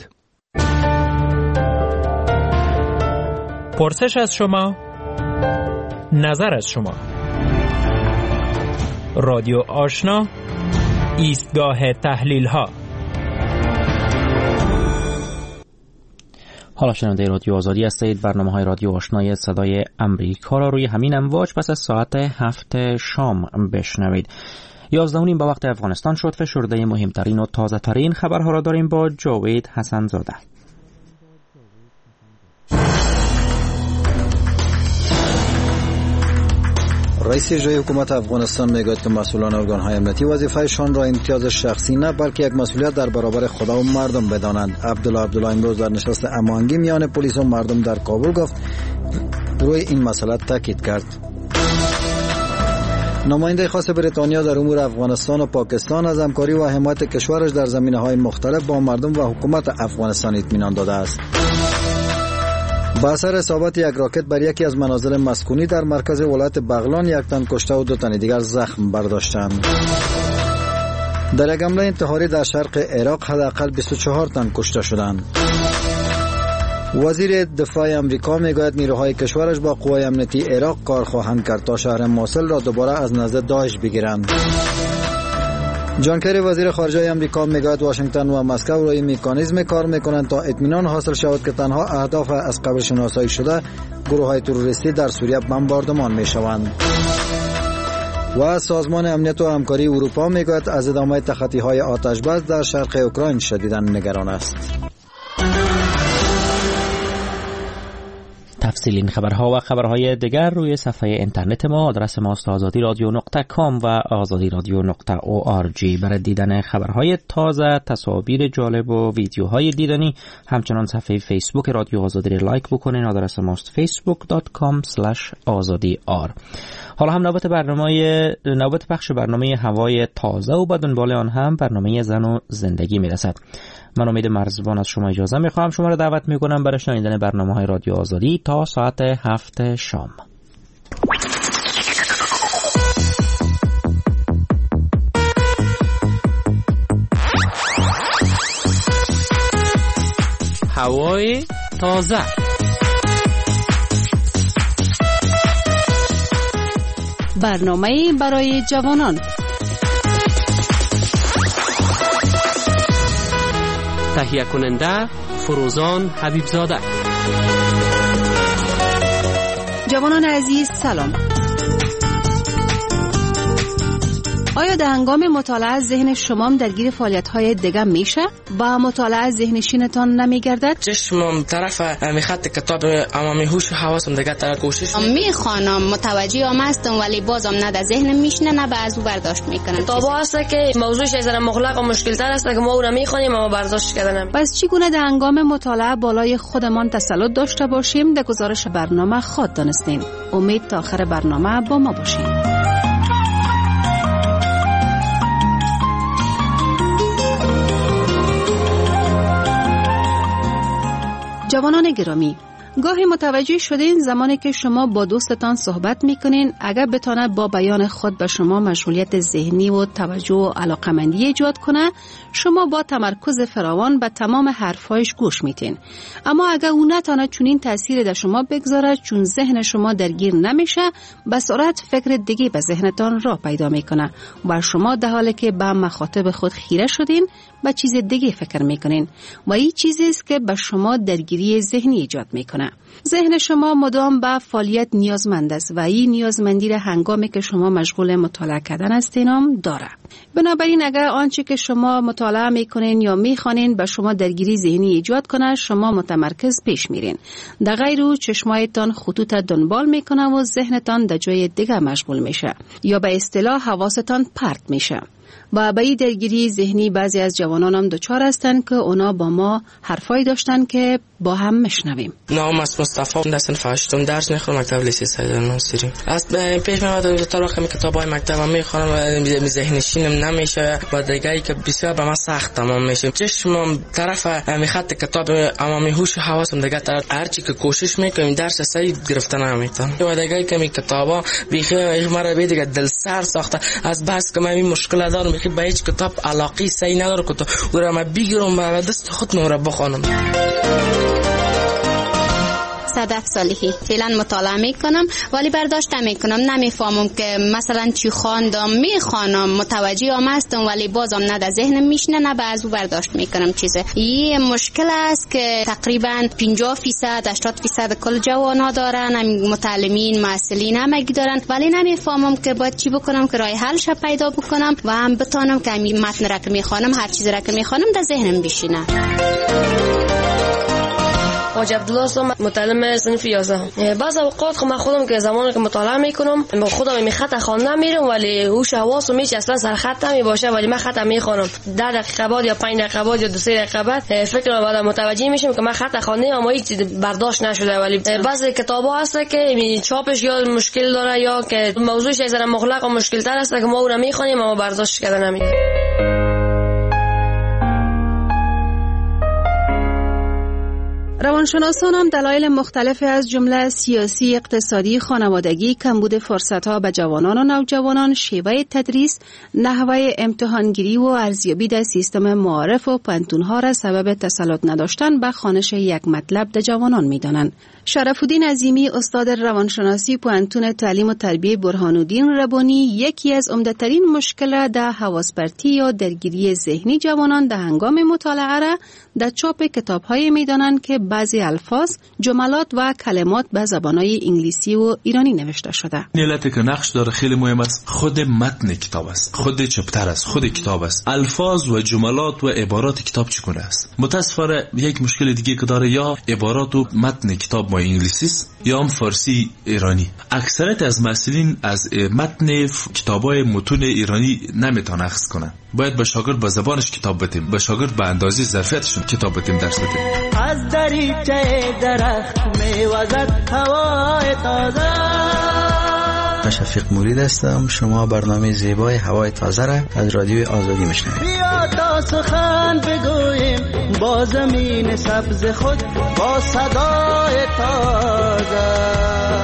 پرسش از شما، نظر از شما. رادیو آشنا، ایستگاه تحلیل ها. حالا شنونده رادیو آزادی هستید. برنامه‌های رادیو آشنای صدای امریکا را روی همین امواج پس از ساعت 7 شام بشنوید. 11:30 به وقت افغانستان شد. فشرده مهمترین و تازه ترین خبرها را داریم با جاوید حسن زاده. رئیس اجرایی حکومت افغانستان میگوید که مسئولان ارگان‌های امنیتی وظیفه‌شان را امتیاز شخصی نه بلکه یک مسئولیت در برابر خدا و مردم بدانند. عبدالله امروز در نشست هماهنگی میان پلیس و مردم در کابل گفت روی این مسئله تاکید کرد. نماینده خاص بریتانیا در امور افغانستان و پاکستان از همکاری و حمایت کشورش در زمینه‌های مختلف با مردم و حکومت افغانستان اطمینان داده است. با اثر اصابت یک راکت بر یکی از منازل مسکونی در مرکز ولایت بغلان، یک تن کشته و 2 تن دیگر زخم برداشتند. در یک حمله انتحاری در شرق عراق حداقل 24 تن کشته شدند. وزیر دفاع امریکا میگوید نیروهای کشورش با قوای امنیتی عراق کار خواهند کرد تا شهر موصل را دوباره از نزد داعش بگیرند. جان کری وزیر خارجه امریکا میگوید واشنگتن و مسکو روی مکانیزم کار میکنند تا اطمینان حاصل شود که تنها اهداف از قبل شناسایی شده گروه‌های تروریستی در سوریه بمباردمان میشوند. و سازمان امنیت و همکاری اروپا میگوید از ادامه تخطی‌های آتش‌بس در شرق اوکراین شدیداً نگران است. تفصیل این خبرها و خبرهای دیگر روی صفحه اینترنت ما. آدرس ما است azadi.radio.com و azadi.radio.org. برای دیدن خبرهای تازه، تصاویر جالب و ویدیوهای دیدنی، همچنان صفحه فیسبوک رادیو آزادی را لایک بکنین. آدرس ما است facebook.com/azadi.r. حالا هم نوبت پخش برنامه هوای تازه و با دنبال آن هم برنامه زن و زندگی میرسد. من امید مرزبان از شما اجازه میخوام. شما را دعوت میکنم برای شنیدن برنامه‌های رادیو آزادی تا ساعت 7 شام. هوای تازه. برنامه برای جوانان. تهیه کننده فروزان حبیبزاده. جوانان عزیز سلام. آیا در هنگام مطالعه ذهن شما درگیر فعالیت‌های دیگه میشه و مطالعه ذهنشینتان نمیگردد؟ چشمم طرف میخط کتاب اما میهوش و حواسم دیگه طرف کوشش میخوانم، متوجه هم هستم ولی بازم نه در ذهن میشنه نه به از او برداشت میکنم. کتابا هست که موضوعش از مغلق و مشکل تر است که ما اون میخوانیم اما برداشت کردنم. پس چگونه در هنگام مطالعه بالای خودمان تسلط داشته باشیم؟ در گزارش برنامه خود دانستین. امید تا آخر برنامه با ما باشین. جوانان گرامی، گاهی متوجه شدین زمانی که شما با دوستتان صحبت میکنین اگر بتونه با بیان خود به شما مشغولیت ذهنی و توجه و علاقمندی ایجاد کنه، شما با تمرکز فراوان به تمام حرفایش گوش میتین. اما اگر اون نتونه چنین تأثیر در شما بگذاره، چون ذهن شما درگیر نمیشه، به سرعت فکر دیگه به ذهنتان راه پیدا میکنه و شما در حالی که به مخاطب خود خیره شدین به چیز دیگه فکر میکنین و این چیزی است که به شما درگیری ذهنی ایجاد میکنه. ذهن شما مدام به فعالیت نیازمند است و این نیازمندی را هنگامی که شما مشغول مطالعه کردن هستین هم داره. بنابراین اگر آنچه که شما مطالعه میکنین یا میخوانین به شما درگیری ذهنی ایجاد کنه، شما متمرکز پیش میرین. در غیر او چشمایتان خطوط دنبال میکنه و ذهنتان در جای دیگه مشغول میشه یا به اصطلاح حواستان پرت میشه. و به این درگیری ذهنی بعضی از جوانان هم دچار هستند که اونا با ما حرفایی داشتن که با هم میشنویم. نام است مصطفی، در صنف 8 درس میخونم، مکتب لیسه سید ناصری. از پیش میاد تا وقتی کتابای مکتبم میخونم و ذهنشینم نمیشه و دیگه که بسیار به من سخت تمام میشه. چشمم طرف میخط کتاب اما هوش و حواسم دیگه طرف هر چی که کوشش میکنم درس صحیح گرفتن نمیتونم. و دیگه که می کتابا بیخی مرا به دیگه دل سر ساخته از بس که من این مشکل دارم، میخوام به هیچ کتاب علاقه صحیح نداره که او را من بگیرم و دست خودم را بخونم. صدف صالحی فعلا مطالعه میکنم ولی برداشت نمیکنم، نمیفهمم که مثلا چی خواندم، میخوانم متوجه هم هستم ولی بازم نه در ذهنم میشنه نه از او برداشت میکنم چیزه. این مشکل است که تقریبا 50% 80% کل جوانا دارن، متعلمین مسئولین همگی دارن، ولی نمیفهمم که باید چی بکنم که راه حلش پیدا بکنم و هم بتونم که این متن را که میخوانم هر چیزی را که میخوانم در ذهنم بشینه. حاج عبدالله هستم، متعلم صنف 11. بعض اوقات من خودم که زمانی که مطالعه میکنم خودم می خط خواندن میرم ولی هوش حواسم میچ اصلا سر خط میباشه ولی من خط میخونم 10 دقیقه بعد یا 5 دقیقه بعد یا 2-3 دقیقه بعد فکر بعد متوجه میشم که من خط خوانده اما هیچ برداشت نشده. ولی بعضی کتابا هست که چاپش یا مشکل داره یا که موضوعش از مغلق و مشکل تر است که ما اون رو میخونیم اما برداشت کردن نمیشه. روانشناسان هم دلایل مختلف از جمله سیاسی، اقتصادی، خانوادگی، کمبود فرصت‌ها به جوانان و نوجوانان، شیوه تدریس، نحوه امتحانگیری و ارزیابی در سیستم معارف و پانتون‌ها را سبب تسلط نداشتن به خوانش یک مطلب در جوانان می‌دانند. شرف الدین عظیمی، استاد روانشناسی پانتون تعلیم و تربیه برهان‌الدین ربانی، یکی از عمده‌ترین مشکلات در حواس‌پرتی یا درگیری ذهنی جوانان در هنگام مطالعه را در چاپ کتاب‌های می‌دانند که بعضی الفاظ، جملات و کلمات به زبان‌های انگلیسی و ایرانی نوشته شده. علتی که نقش داره خیلی مهم است، خود متن کتاب است، خود چپتر است، خود کتاب است. الفاظ و جملات و عبارات کتاب چگونه است؟ متأسفانه یک مشکل دیگه که داره یا عبارات و متن کتاب ما انگلیسی است یا هم فارسی ایرانی. اکثریت از مسئولین از متن کتابای متون ایرانی نمیتونن اخذ کنن. باید به شاگرد با زبانش کتاب بدیم، به شاگرد به اندازه ظرفیتشون کتاب بدیم، درس بدیم. از دریچه درخت میوزد هوای تازه. شفیق مورید هستم. شما برنامه زیبای هوای تازه را از رادیوی آزادی میشنوید. بیا تا سخن بگوییم با زمین سبز خود، با صدای تازه.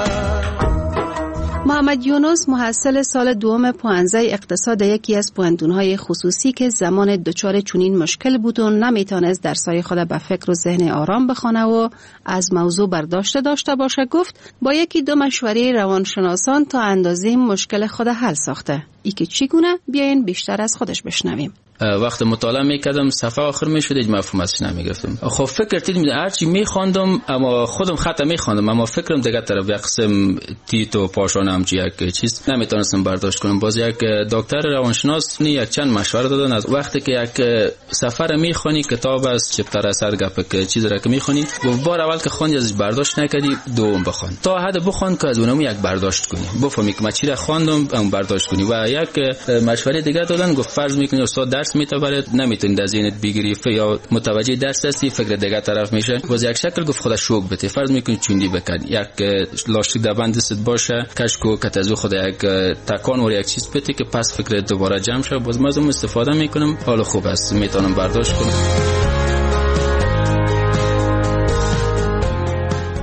محمد یونس، محصل سال دوم 15 اقتصاد یکی از پوهنتون‌های خصوصی که زمان دچار چنین مشکل بود و نمیتونست درسای خود به فکر و ذهن آرام بخونه و از موضوع برداشت داشته باشه، گفت با یکی دو مشوره روانشناسان تا اندازه مشکل خود حل ساخته. ای که چگونه؟ بیاین بیشتر از خودش بشنویم. وقت مطالعه میکردم صفحه آخر میشد هیچ مفهوم ازش نمیگرفتم. خب فکر تیدم هرچی میخواندم اما خودم خط میخواندم اما فکرم دیگه طرف یک قسم تیت و پاشانم چی یک چیز نمیتونستم برداشت کنم. باز یک دکتر روانشناس یک چند مشوره دادن از وقتی که یک سفر میخونی کتاب از چپتر اثر گپ که چیزی را که میخونی گفت بار اول که خوندی ازش برداشت نکردی دوم بخون تا حد بخون که از اونم یک برداشت کنی بفهمی که من چی را خواندم اون برداشت کنی. و یک مشوره دیگه دادن گفت فرض میکنی استاد درس میتونه نمیتونی در ذهنت بگیری یا متوجه درس هستی فکر دیگه طرف میشه. باز یک شکل گفت خودش شوک بده فرض میکنی چوندی بکن یک لاستیک در بندست باشه کشکو که از خود یک تکان و یک چیز بده که پس فکر دوباره جمع شه. باز من استفاده میکنم حالا خوب است میتونم برداشت کنم.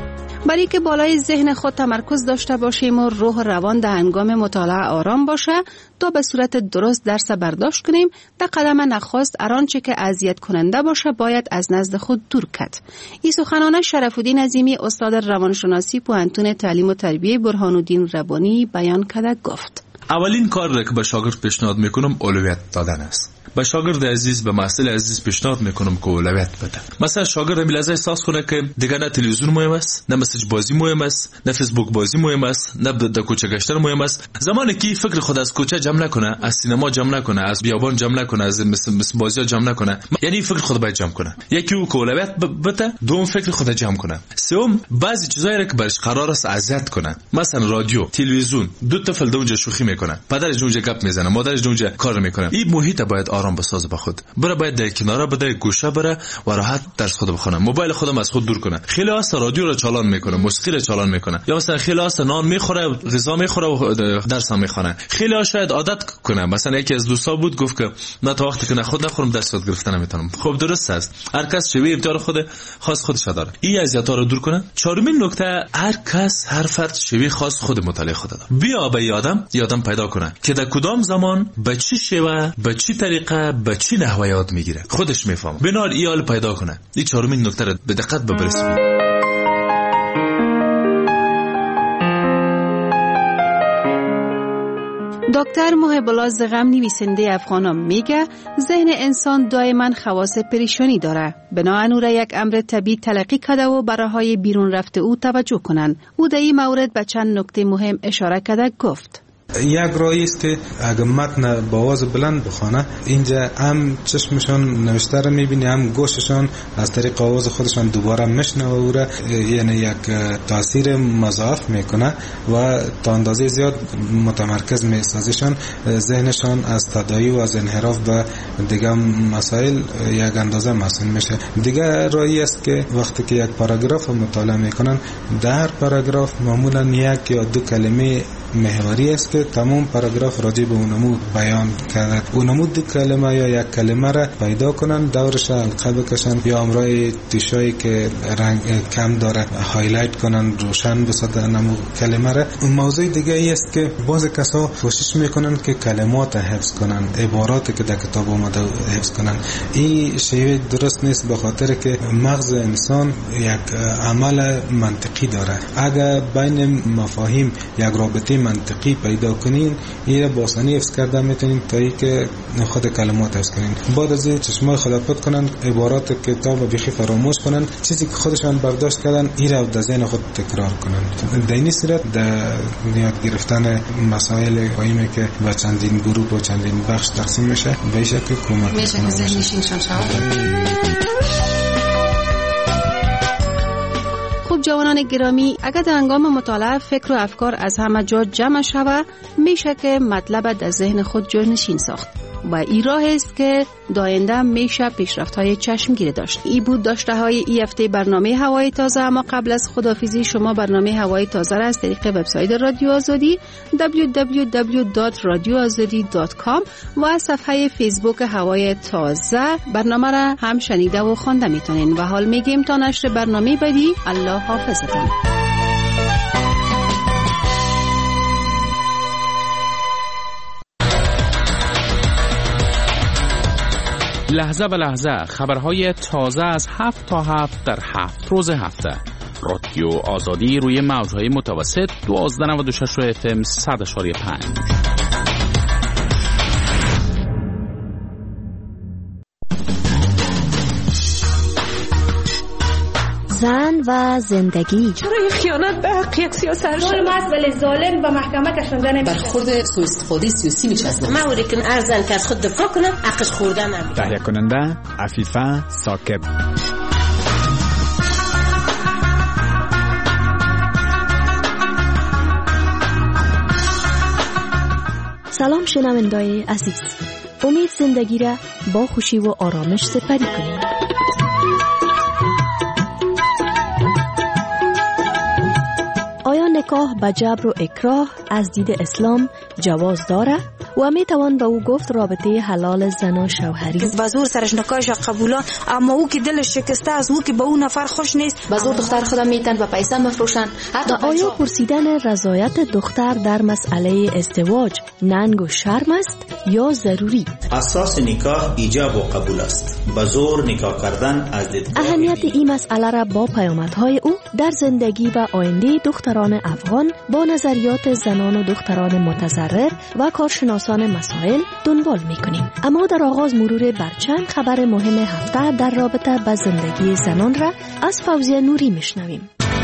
برای که بالای ذهن خود تمرکز داشته باشیم و روح و روان در هنگام مطالعه آرام باشه تا به صورت درست درس برداشت کنیم، در قدم نخست هر آنچه که اذیت کننده باشه باید از نزد خود دور کرد. این سخنان شرف‌الدین عظیمی استاد روانشناسی پوهنتون تعلیم و تربیه برهان‌الدین ربانی بیان کرده گفت: اولین کار را که به شاگرد پیشنهاد میکنم اولویت دادن است. به شاگرد عزیز، به محصل عزیز پیشنهاد میکنم که اولویت بده. مثلا شاگرد همین لحظه احساس کنه که دیگه نه تلویزیون مهم است، نه مسیج بازی مهم است، نه فیسبوک بازی مهم است، نه در کوچه گشتن مهم است. زمانی که فکر خود از کوچه جمع نکنه، از سینما جمع نکنه، از بیابان جمع نکنه، از مثل بازی جمع نکنه، یعنی فکر خود باید جمع کنه. یکی او اولویت بده، دوم فکر خود جمع کنه. سوم بعضی چیزایی را که برش قرار است اذیت کنه، مثلا رادیو، تلویزیون، دو طفل اونجا شوخی میکنه، پدرش اونجا گپ میزنه، مادرش اونجا کار میکنه. این محیط باید آرام بسازه به خود. بره باید در کناره بده، گوشه بره و راحت درس خود بخونه. موبایل خودم از خود دور کنه. خیلی هست رادیو رو چالان میکنه، موسیقی رو چالان میکنه، یا مثلا خیلی هست نان میخوره، غذا میخوره و درس هم میخونه. خیلی ها شاید عادت کنه. مثلا یکی از دوستا بود گفت که نه تا وقتی که نه خود نخورم درس یاد گرفتن نمیتونم. خب درست است، هر کس شوی اختیار خاص خودش داره. این اذیت‌ها رو دور کنه. چهارمین نکته، هر کس، هر فرد شوی خاص خود مطالعه خود داره. بیا به یادم پیدا کنه که در کدام زمان به چی شیوه، به چی طریقه، به چی نحوه یاد میگیره، خودش میفهمه. بنار ایال پیدا کنه. این چهارمین نکته رو به دقت ببرسید. دکتر محب الله زغم نویسنده افغانان میگه ذهن انسان دائما خواص پریشانی داره. بنابراین او را یک امر طبیعی تلقی کرده و برای بیرون رفته او توجه کنند. او در این مورد به چند نکته مهم اشاره کرده گفت: یک راهی است که اگر متن با آواز بلند بخونه، اینجا هم چشمشان نوشته را میبینی، هم گوششان از طریق آواز خودشان دوباره میشنوه او را، یعنی یک تاثیر مضاعف میکنه و تا اندازه زیاد متمرکز میسازشان. ذهنشان از تداعی و از انحراف به دیگه مسائل یک اندازه مسئول میشه. دیگه راهی است که وقتی که یک پاراگراف مطالعه میکنن، در پاراگراف معمولا یک یا دو کلمه محوری است که تمام پاراگراف راجع به اون نمود بیان کرده. اون نمود دو کلمه یا یک کلمه را پیدا کنن، دورش حلقه بکشن یا امرای تیشایی که رنگ کم داره هایلایت کنن، روشن بسازن نمود کلمه را. اون موضوع دیگه ای است که بعضی کسا کوشش میکنن که کلمات حفظ کنن، عباراتی که در کتاب اومده حفظ کنن. این شیوه درست نیست، به خاطر که مغز انسان یک عمل منطقی داره. اگر بین مفاهیم یک رابطه منطقی پیدا کنین، این را با آسانی حفظ کرده میتونین تا ای که خود کلمات حفظ کنین. بعد از این چشمای خود پاک کنن، عبارات کتاب بیخی فراموش کنن، چیزی که خودشان برداشت کردن این را در ذهن خود تکرار کنن. در این صورت در یاد گرفتن مسائل مهمی که به چندین گروه و چندین بخش تقسیم میشه، به این شکل کمک میشه که ذهنشین جوانان گرامی، اگر در هنگام مطالعه فکر و افکار از همه جا جمع شود، میشه که مطلب در ذهن خود جانشین ساخت و این راه است که داینده میشه پیشرفت‌های چشمگیر داشت. این بود داشته های این هفته برنامه هوای تازه. اما قبل از خداحافظی شما برنامه هوای تازه را از طریق وبسایت رادیو آزادی www.radioazadi.com و از صفحه فیسبوک هوای تازه برنامه را هم شنیده و خوانده میتونین. و حال میگیم تا نشر برنامه بعدی، الله حافظتون. لحظه به لحظه خبرهای تازه از 7 تا 7 در 7 روز هفته. رادیو آزادی روی موجهای متوسط 1296 FM 100.5. زن و زندگی. چرا این خیانت به حق یک سیاست ظلم است، ولی ظالم و محکمه کشنده نمیشه. برخورد سوء استفاده سیاسی میشه. از موری که ارزن که از خود دفاع کنه حقش خورده نمیشه. تهیه کننده عفیفه ثاقب. سلام شنوندگان عزیز، امید زندگی را با خوشی و آرامش سپری کنید. آیا نکاح به جبر و اکراه از دید اسلام جواز داره و می توان به او گفت رابطه حلال زن و شوهری. به زور سرش نکاحش قبولان، اما او که دلش شکسته از او که به اون نفر خوش نیست، به زور دختر خودم میتن و پیسه مفروشن. و آیا پرسیدن رضایت دختر در مسئله ازدواج ننگ و شرم است یا ضروری؟ اساس نکاح ایجاب و قبول است. به زور نکاح کردن از دیدگاه اهمیت این مسئله را با پیامدهای او در زندگی و آینده دختران افغان با نظریات زنان و دختران متضرر و کارشناسان مسائل دنبال می‌کنیم. اما در آغاز مرور بر چند خبر مهم هفته در رابطه با زندگی زنان را از فوزیه نوری میشنویم.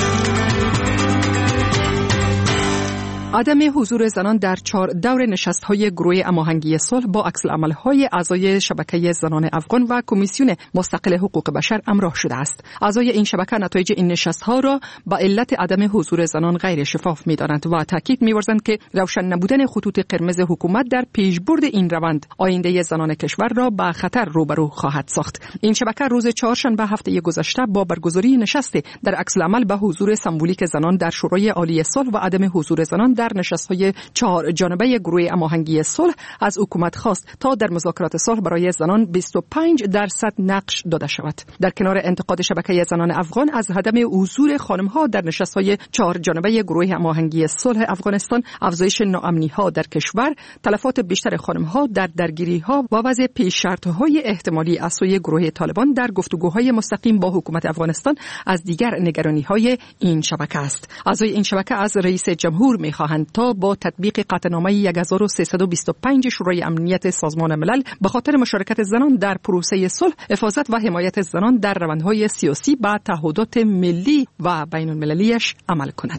عدم حضور زنان در 4 دور نشست‌های گروه هماهنگی صلح با عکس‌العمل‌های اعضای شبکه زنان افغان و کمیسیون مستقل حقوق بشر همراه شده است. اعضای این شبکه نتایج این نشست‌ها را با علت عدم حضور زنان غیر شفاف می‌دانند و تاکید می‌ورزند که روشن نبودن خطوط قرمز حکومت در پیشبرد این روند آینده زنان کشور را با خطر روبرو خواهد ساخت. این شبکه روز چهارشنبه هفته گذشته با برگزاری نشست در عکس‌العمل به حضور سمبولیک زنان در شورای عالی صلح و عدم حضور زنان در نشست‌های 4 جانبه گروه هماهنگی صلح از حکومت خواست تا در مذاکرات صلح برای زنان 25% نقش داده شود. در کنار انتقاد شبکه زنان افغان از عدم حضور خانم‌ها در نشست‌های 4 جانبه گروه هماهنگی صلح افغانستان، افزایش ناامنی‌ها در کشور، تلفات بیشتر خانم‌ها در درگیری‌ها و وضع پیش شرط‌های احتمالی از سوی گروه طالبان در گفتگوهای مستقیم با حکومت افغانستان از دیگر نگرانی‌های این شبکه است. اعضای این شبکه از رئیس جمهور می‌خواهند تا با تطبیق قطعنامه 1325 شورای امنیت سازمان ملل به خاطر مشارکت زنان در پروسه صلح، حفاظت و حمایت زنان در روندهای سیاسی با تعهدات ملی و بین المللیش عمل کند.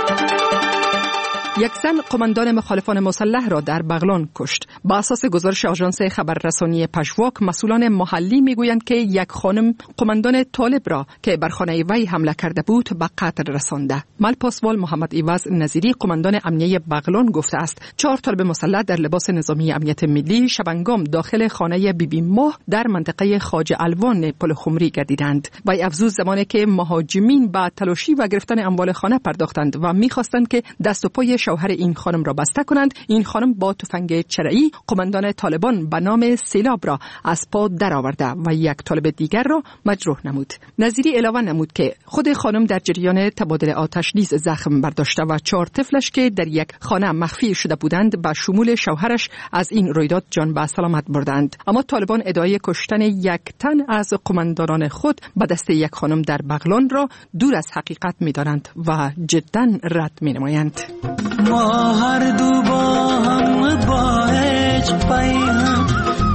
یک زن قماندان مخالفان مسلح را در بغلان کشت. با اساس گزارش آژانس خبررسانی پژواک، مسئولان محلی میگویند که یک خانم قماندان طالب را که بر خانه وی حمله کرده بود به قتل رسانده. ملپاسوال محمد ایواز نظیری قماندان امنیه بغلان گفته است 4 طالب مسلح در لباس نظامی امنیت ملی شبانگام داخل خانه بیبی ماه در منطقه خواجه الوان پل خمری گردیدند. وی افزود زمانی که مهاجمین به تلاشی و گرفتن اموال خانه پرداختند و می‌خواستند که دست و پای شوهر این خانم را بسته کنند، این خانم با تفنگ چرایی قماندان طالبان به نام سیلاب را از پا درآورده و یک طالب دیگر را مجروح نمود. نظیری علاوه نمود که خود خانم در جریان تبادل آتش نیز زخم برداشته و 4 طفلش که در یک خانه مخفی شده بودند به شمول شوهرش از این رویداد جان به سلامت بردند. اما طالبان ادعای کشتن یک تن از قماندانان خود به دست یک خانم در بغلان را دور از حقیقت می‌دانند و جداً رد می‌نمایند. ما هر دو با هم با عشق پیهم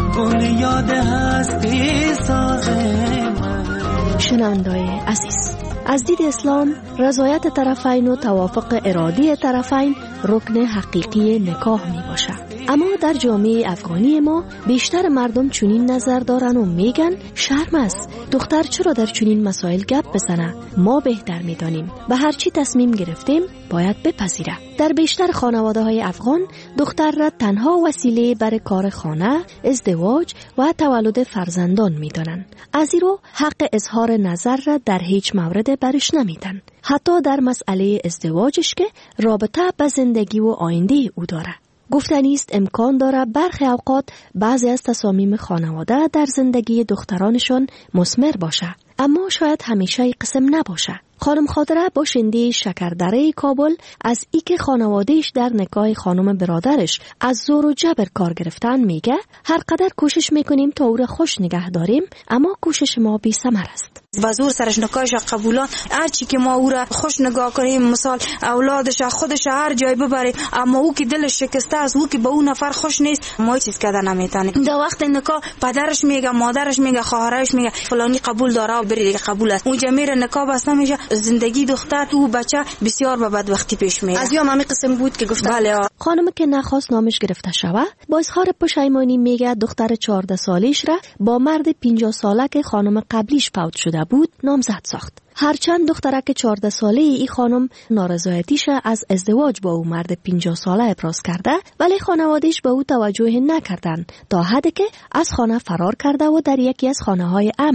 بنیاد هستی سازیم. شنونده‌های عزیز، از دید اسلام رضایت طرفین و توافق ارادی طرفین رکن حقیقی نکاح می باشد. اما در جامعه افغانی ما بیشتر مردم چنین نظر دارن و میگن شرم است دختر چرا در چنین مسائل گپ بزنه، ما بهتر میدانیم، به هر چی تصمیم گرفتیم باید بپذیره. در بیشتر خانواده های افغان دختر را تنها وسیله برای کار خانه، ازدواج و تولد فرزندان میدانند. از این رو حق اظهار نظر را در هیچ مورد برش نمیدن، حتی در مسئله ازدواجش که رابطه به زندگی و آینده او داره. گفتنی است امکان داره برخی اوقات بعضی از تصامیم خانواده در زندگی دخترانشان مثمر باشه، اما شاید همیشه ای قسم نباشه. خانم خاطره باشنده شکردره کابل از ای که خانوادهش در نکاح خانم برادرش از زور و جبر کار گرفتن میگه هر قدر کوشش میکنیم تا او را خوش نگه داریم، اما کوشش ما بی ثمر است. و زور سرش نکاحش قبولان، هرچی که ما او را خوش نگاه کنیم، مثال اولادش خودش هر جای ببریم، اما او که دلش شکسته است، او که به اون نفر خوش نیست، ما چیز کردن نمیتونیم. در وقت نکاح پدرش میگه، مادرش میگه، خواهرش میگه فلانی قبول داره و بری قبول است. اون جمیر نکاح بس نمیشه، زندگی دختر تو بچه بسیار به بدبختی پیش میره. از یام همین قسم بود که گفتم. بله. خانم که نخواست نامش گرفته شود با اظهار پشیمانی میگه دختر 14 سالش را با مرد 50 ساله که خانم قبلیش فوت شده بود نامزد ساخت. هرچند دخترک 14 ساله ای خانم نارضایتیش از ازدواج با او مرد 50 ساله ابراز کرده، ولی خانواده‌اش به او توجه نکردند تا حدی که از خانه فرار کرده و در یکی از خانه‌های امن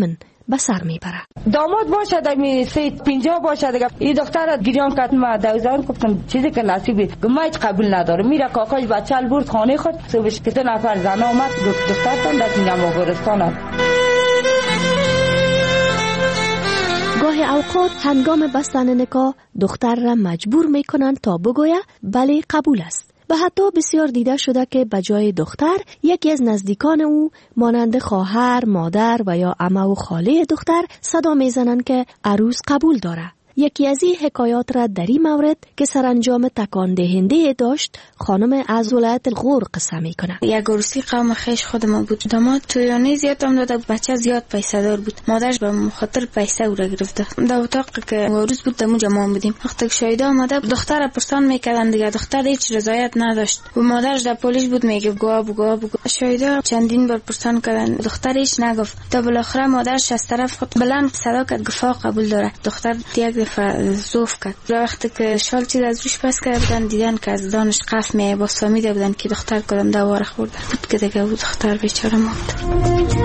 به سر میبره. داماد باشه دمی 50 باشه دیگه این دختر گریان کرد، ما دوزار گفتم چیزی که نصیبی ما هیچ قبول نداره. میره کاکاش بچه‌ل برد خانه خود، صبحش که 2 نفر زن آمد دخترتون در اینجا مغولستان است. گاهی اوقات هنگام بستن نکاح دختر را مجبور میکنند تا بگوید بله قبول است. و حتی بسیار دیده شده که به جای دختر یکی از نزدیکان او مانند خواهر، مادر و یا عمه و خاله دختر صدا میزنند که عروس قبول داره. یکی از این حکایات را در این مورد که سرانجام تکان دهنده داشت خانم از ولایت الغور قصه میکنه. یک عروسی قوم خیش خود ما بود. داماد تویانه زیاد هم داده، بچه زیاد پیسه دار بود. مادرش به خاطر پیسه او را گرفته. در اتاق که عروس بود تموجا ما بودیم. وقتی که شایده آمده دختر پرسان میکردن دیگه، دختر هیچ رضایت نداشت و مادرش در پلیس بود میگه گواه. شایده چندین بار پرسان کردن، دختر هیچ نگفت. تا بالاخره مادرش از طرف خود بلند صدا کرد گفا قبول داره. دختر یک زوف کرد. وقتی که شال چیز از روش پس کردن دیدن که از دانش قف می باز فهمیده بودن که دختر کدام دوار خورده بود که دیگه بود دختر بیچاره مرد.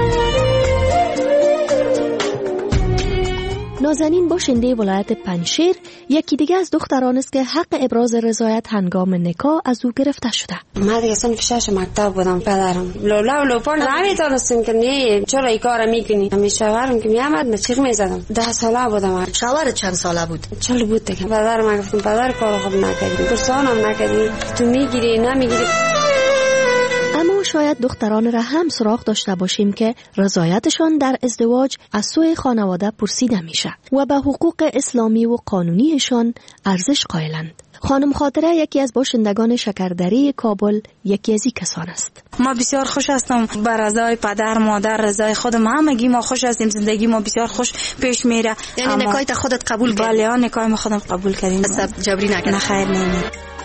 نازنین باشنده ولایت پنجشیر یکی دیگه از دختران است که حق ابراز رضایت هنگام نکاح از او گرفته شده. من دیگه صنف 6 مکتب بودم. پدرم لولا پان نمیتونستم که نه چرا این کارو میکنی. همیشه شوهرم که میامد نچیق میزدم. 10 ساله بودم. شوهر چند ساله بود؟ 40 بود دیگه. پدرم گفتم پدر کارو خوب نکردی. پرسانم نکردی. تو میگیری نمیگیری. اما شاید دختران را هم سراغ داشته باشیم که رضایتشان در ازدواج از سوی خانواده پرسیده میشه و به حقوق اسلامی و قانونیشان ارزش قائلند. خانم خاطره یکی از باشندگان شکردری کابل یکی از این کسان است. ما بسیار خوش هستم بر رضای پدر مادر، رضای خودم، همگی ما خوش هستیم. زندگی ما بسیار خوش پیش میره. یعنی نکاح خودت قبول کردی؟ بله نکاح ما خودم قبول کردیم. جبری نکردی؟ نه خیر نه.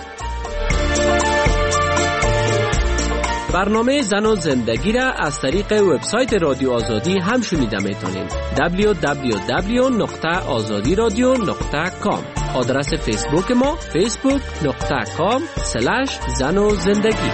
برنامه زن و زندگی را از طریق وبسایت رادیو آزادی هم شنیده میتونید. www.azadiradio.com. آدرس فیسبوک ما facebook.com/zanozendagi.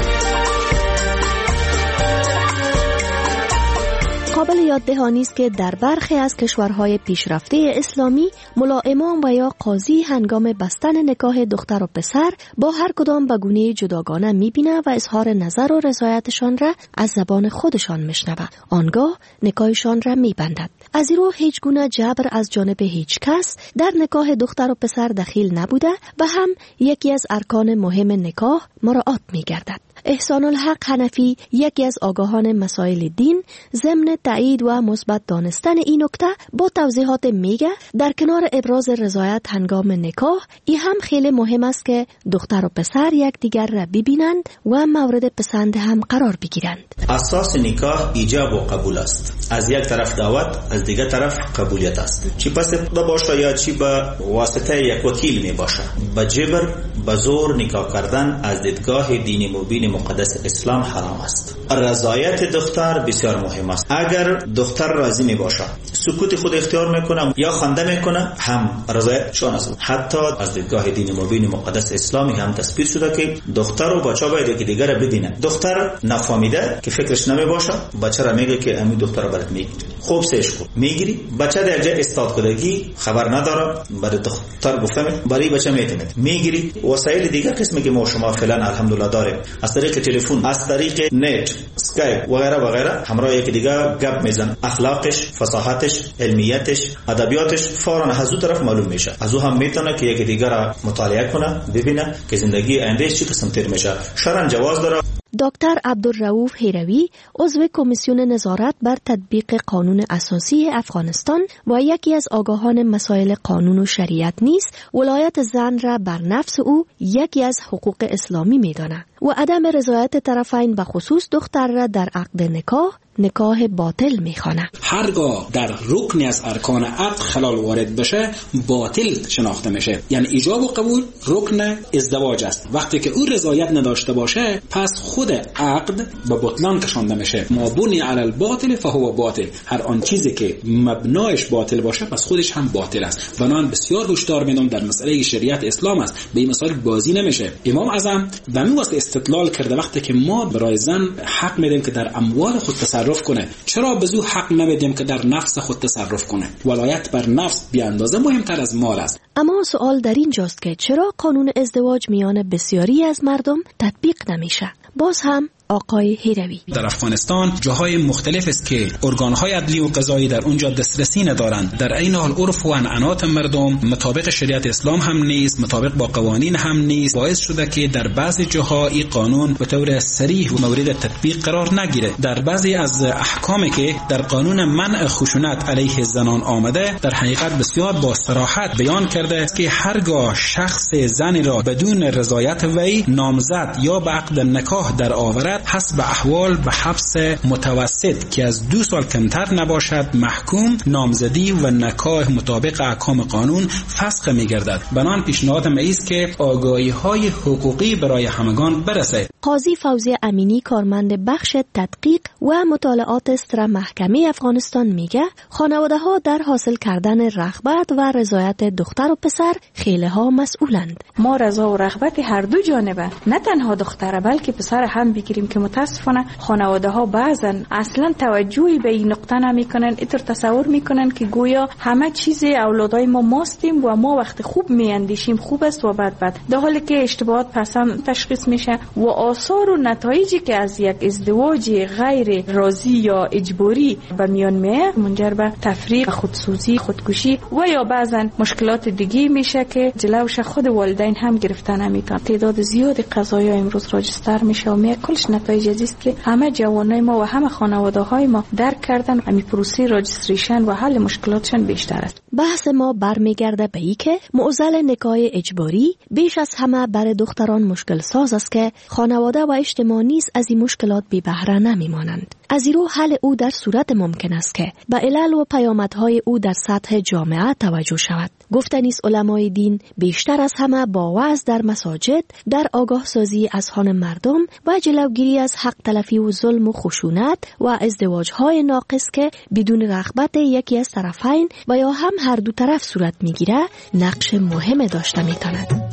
قابل یاد دهانی است که در برخی از کشورهای پیشرفته اسلامی ملائمان و یا قاضی هنگام بستن نکاح دختر و پسر با هر کدام به گونه جداگانه میبینه و اظهار نظر و رضایتشان را از زبان خودشان میشنوه. آنگاه نکاحشان را میبندد. از این رو هیچ گونه جبر از جانب هیچ کس در نکاح دختر و پسر دخیل نبوده و هم یکی از ارکان مهم نکاح مراعات میگردد. احسان الحق حنفی یکی از آگاهان مسائل دین ضمن تایید و مثبت دانستن این نکته با توضیحات میگه در کنار ابراز رضایت هنگام نکاح این هم خیلی مهم است که دختر و پسر یکدیگر را ببینند و مورد پسند هم قرار بگیرند. اساس نکاح ایجاب و قبول است. از یک طرف دعوت، از دیگر طرف قبولیت است. چی پس باشه یا چی به واسطه یک وکیل می باشه. با جبر، با زور نکاح کردن از دیدگاه دینی مبین مقدس اسلام حرام است. رضایت دختر بسیار مهم است. اگر دختر راضی می باشه، سکوت خود اختیار میکنه یا خنده میکنه، هم رضایت شون است. حتی از دیدگاه دین مبین مقدس اسلامی هم تثبیت شده که دختر و بچه باید که دیگر ببینه. دختر نفهمیده که فکرش نمی باشه، بچه را میگه که امی دختر برات میگیری، خوب سهش کن میگیری. بچه در جای استادگی خبر نداره، برای دختر گفتم برای بچه میتونه میگیری. وسایل دیگر قسمی که ما شما فعلا الحمدلله داریم، از طریق تلفن، از طریق نت، اسکایپ و غیره و غیره، همراه یکی دیگه گپ میزن. اخلاقش، فصاحتش، علمیتش، ادبیاتش فوراً از اون طرف معلوم میشه. از اون هم میتونه که یکی دیگه را مطالعه کنه، ببینه که زندگی آیندهش چی قسم تیر میشه. شرعاً جواز داره. دکتر عبدالرؤوف هیروی عضو کمیسیون نظارت بر تطبیق قانون اساسی افغانستان و یکی از آگاهان مسائل قانون و شریعت نیز ولایت زن را بر نفس او یکی از حقوق اسلامی می‌داند و عدم رضایت طرفین به خصوص دختر را در عقد نکاح باطل می‌خواند. هرگاه در رکنی از ارکان عقد خلال وارد بشه باطل شناخته میشه. یعنی ایجاب و قبول رکن ازدواج است. وقتی که او رضایت نداشته باشه پس خود عقد به بطلان کشانده میشه. ما بنی علی الباطل فهو باطل. هر آن چیزی که مبنایش باطل باشه پس خودش هم باطل است. بنابراین بسیار هشدار میدم در مسئله شریعت اسلام است. به این مسائل بازی نمیشه. امام اعظم به همین واسه استدلال کرده وقتی که ما برای زن حق میدیم که در اموال خود تصرف تصرف کنه؟ چرا به او حق نمیدیم که در نفس خود تصرف کنه؟ ولایت بر نفس بی اندازه مهمتر از مال است. اما سوال در اینجاست که چرا قانون ازدواج میان بسیاری از مردم تطبیق نمیشه؟ باز هم آقای هیروی: در افغانستان جاهای مختلف است که ارگانهای عدلی و قضایی در اونجا دسترسی ندارند. در این حال عرف و عنعنات مردم مطابق شریعت اسلام هم نیست، مطابق با قوانین هم نیست، باعث شده که در بعضی جاها این قانون به طور صریح و مورد تطبیق قرار نگیره. در بعضی از احکامی که در قانون منع خشونت علیه زنان آمده، در حقیقت بسیار با صراحت بیان کرده است که هرگاه شخص زنی را بدون رضایت وی نامزد یا به عقد نکاح در آورد، حسب احوال به حبس متوسط که از 2 سال کمتر نباشد محکوم، نامزدی و نکاح مطابق احکام قانون فسخ می‌گردد. بنان پیشنهادم است که آگاهی‌های حقوقی برای همگان برسه. قاضی فوزی امینی، کارمند بخش تدقیق و مطالعات استر محکمه افغانستان، میگه خانواده‌ها در حاصل کردن رغبت و رضایت دختر و پسر خیلی ها مسئولند. ما رضا و رغبت هر دو جانبه، نه تنها دختر بلکه پسر هم بگیریم که متاسفانه خانواده‌ها بعضا اصلا توجهی به این نقطه نمیکنن، اینطور تصور میکنن که گویا همه چیز اولادای ما ماستیم و ما وقت خوب میاندیشیم خوب است و بعد در حالی که اشتباهات پسند تشخیص میشه و آثار و نتایجی که از یک ازدواج غیر راضی یا اجباری به میان میاد منجر به تفریق، خودسوزی، خودکشی و یا بعضا مشکلات دیگه میشه که جلوش خود والدین هم گرفته نمیکنن. تعداد زیاد قضایا امروز راجستر میشه و کلش نتایج است که همه جوانای ما و همه خانواده‌های ما درک کردن همین پروسه راجستریشن و حل مشکلاتشان بیشتر است. بحث ما برمیگرده به این که معضل نکاح اجباری بیش از همه برای دختران مشکل ساز است که خانواده و اجتماع نیز از این مشکلات بی بهره نمیمانند. از این رو حل او در صورت ممکن است که به علل و پیامدهای او در سطح جامعه توجه شود. گفتنی است علمای دین بیشتر از همه با وعظ در مساجد، در آگاه سازی اذهان مردم و جلوگیری از حق تلفی و ظلم و خشونت و ازدواج‌های ناقص که بدون رغبت یکی از طرفین و یا هم هر دو طرف صورت می‌گیره نقش مهم داشته می‌تواند.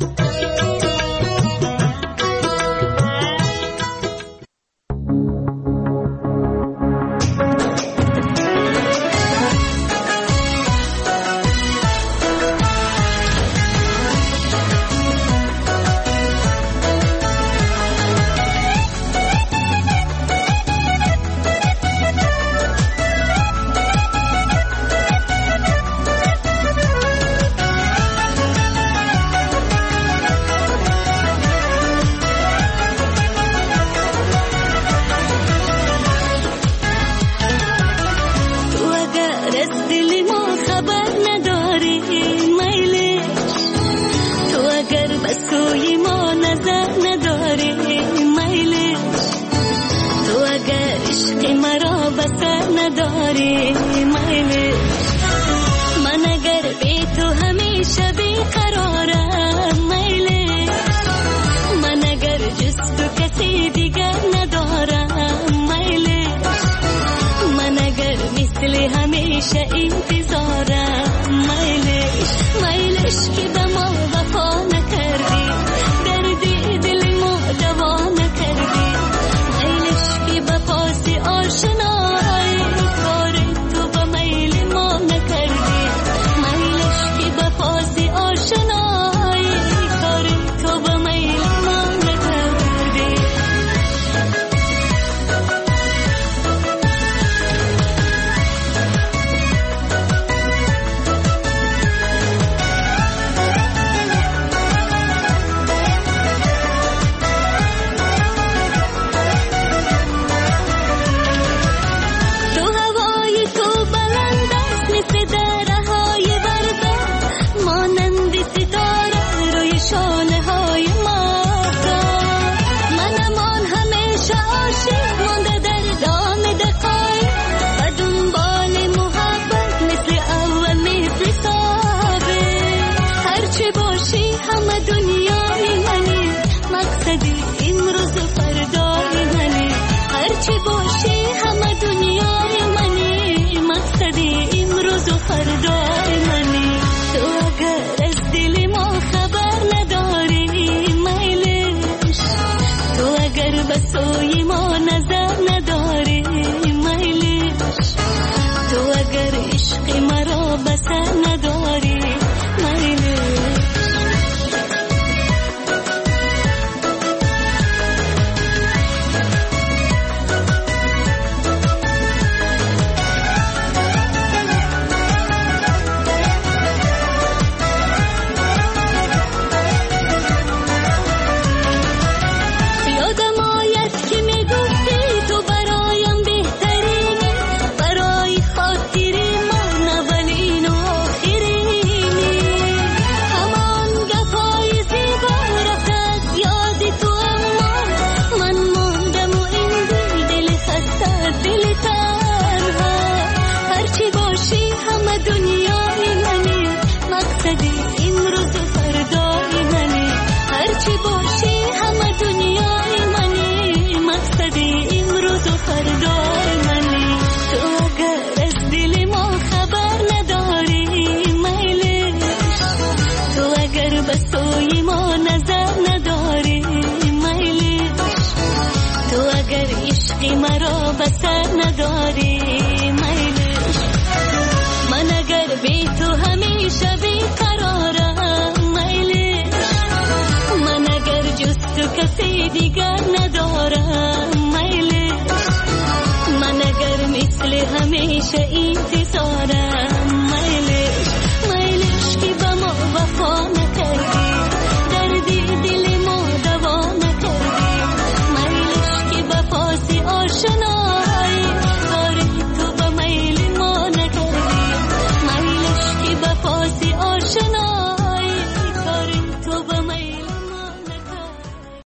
کسی دیگر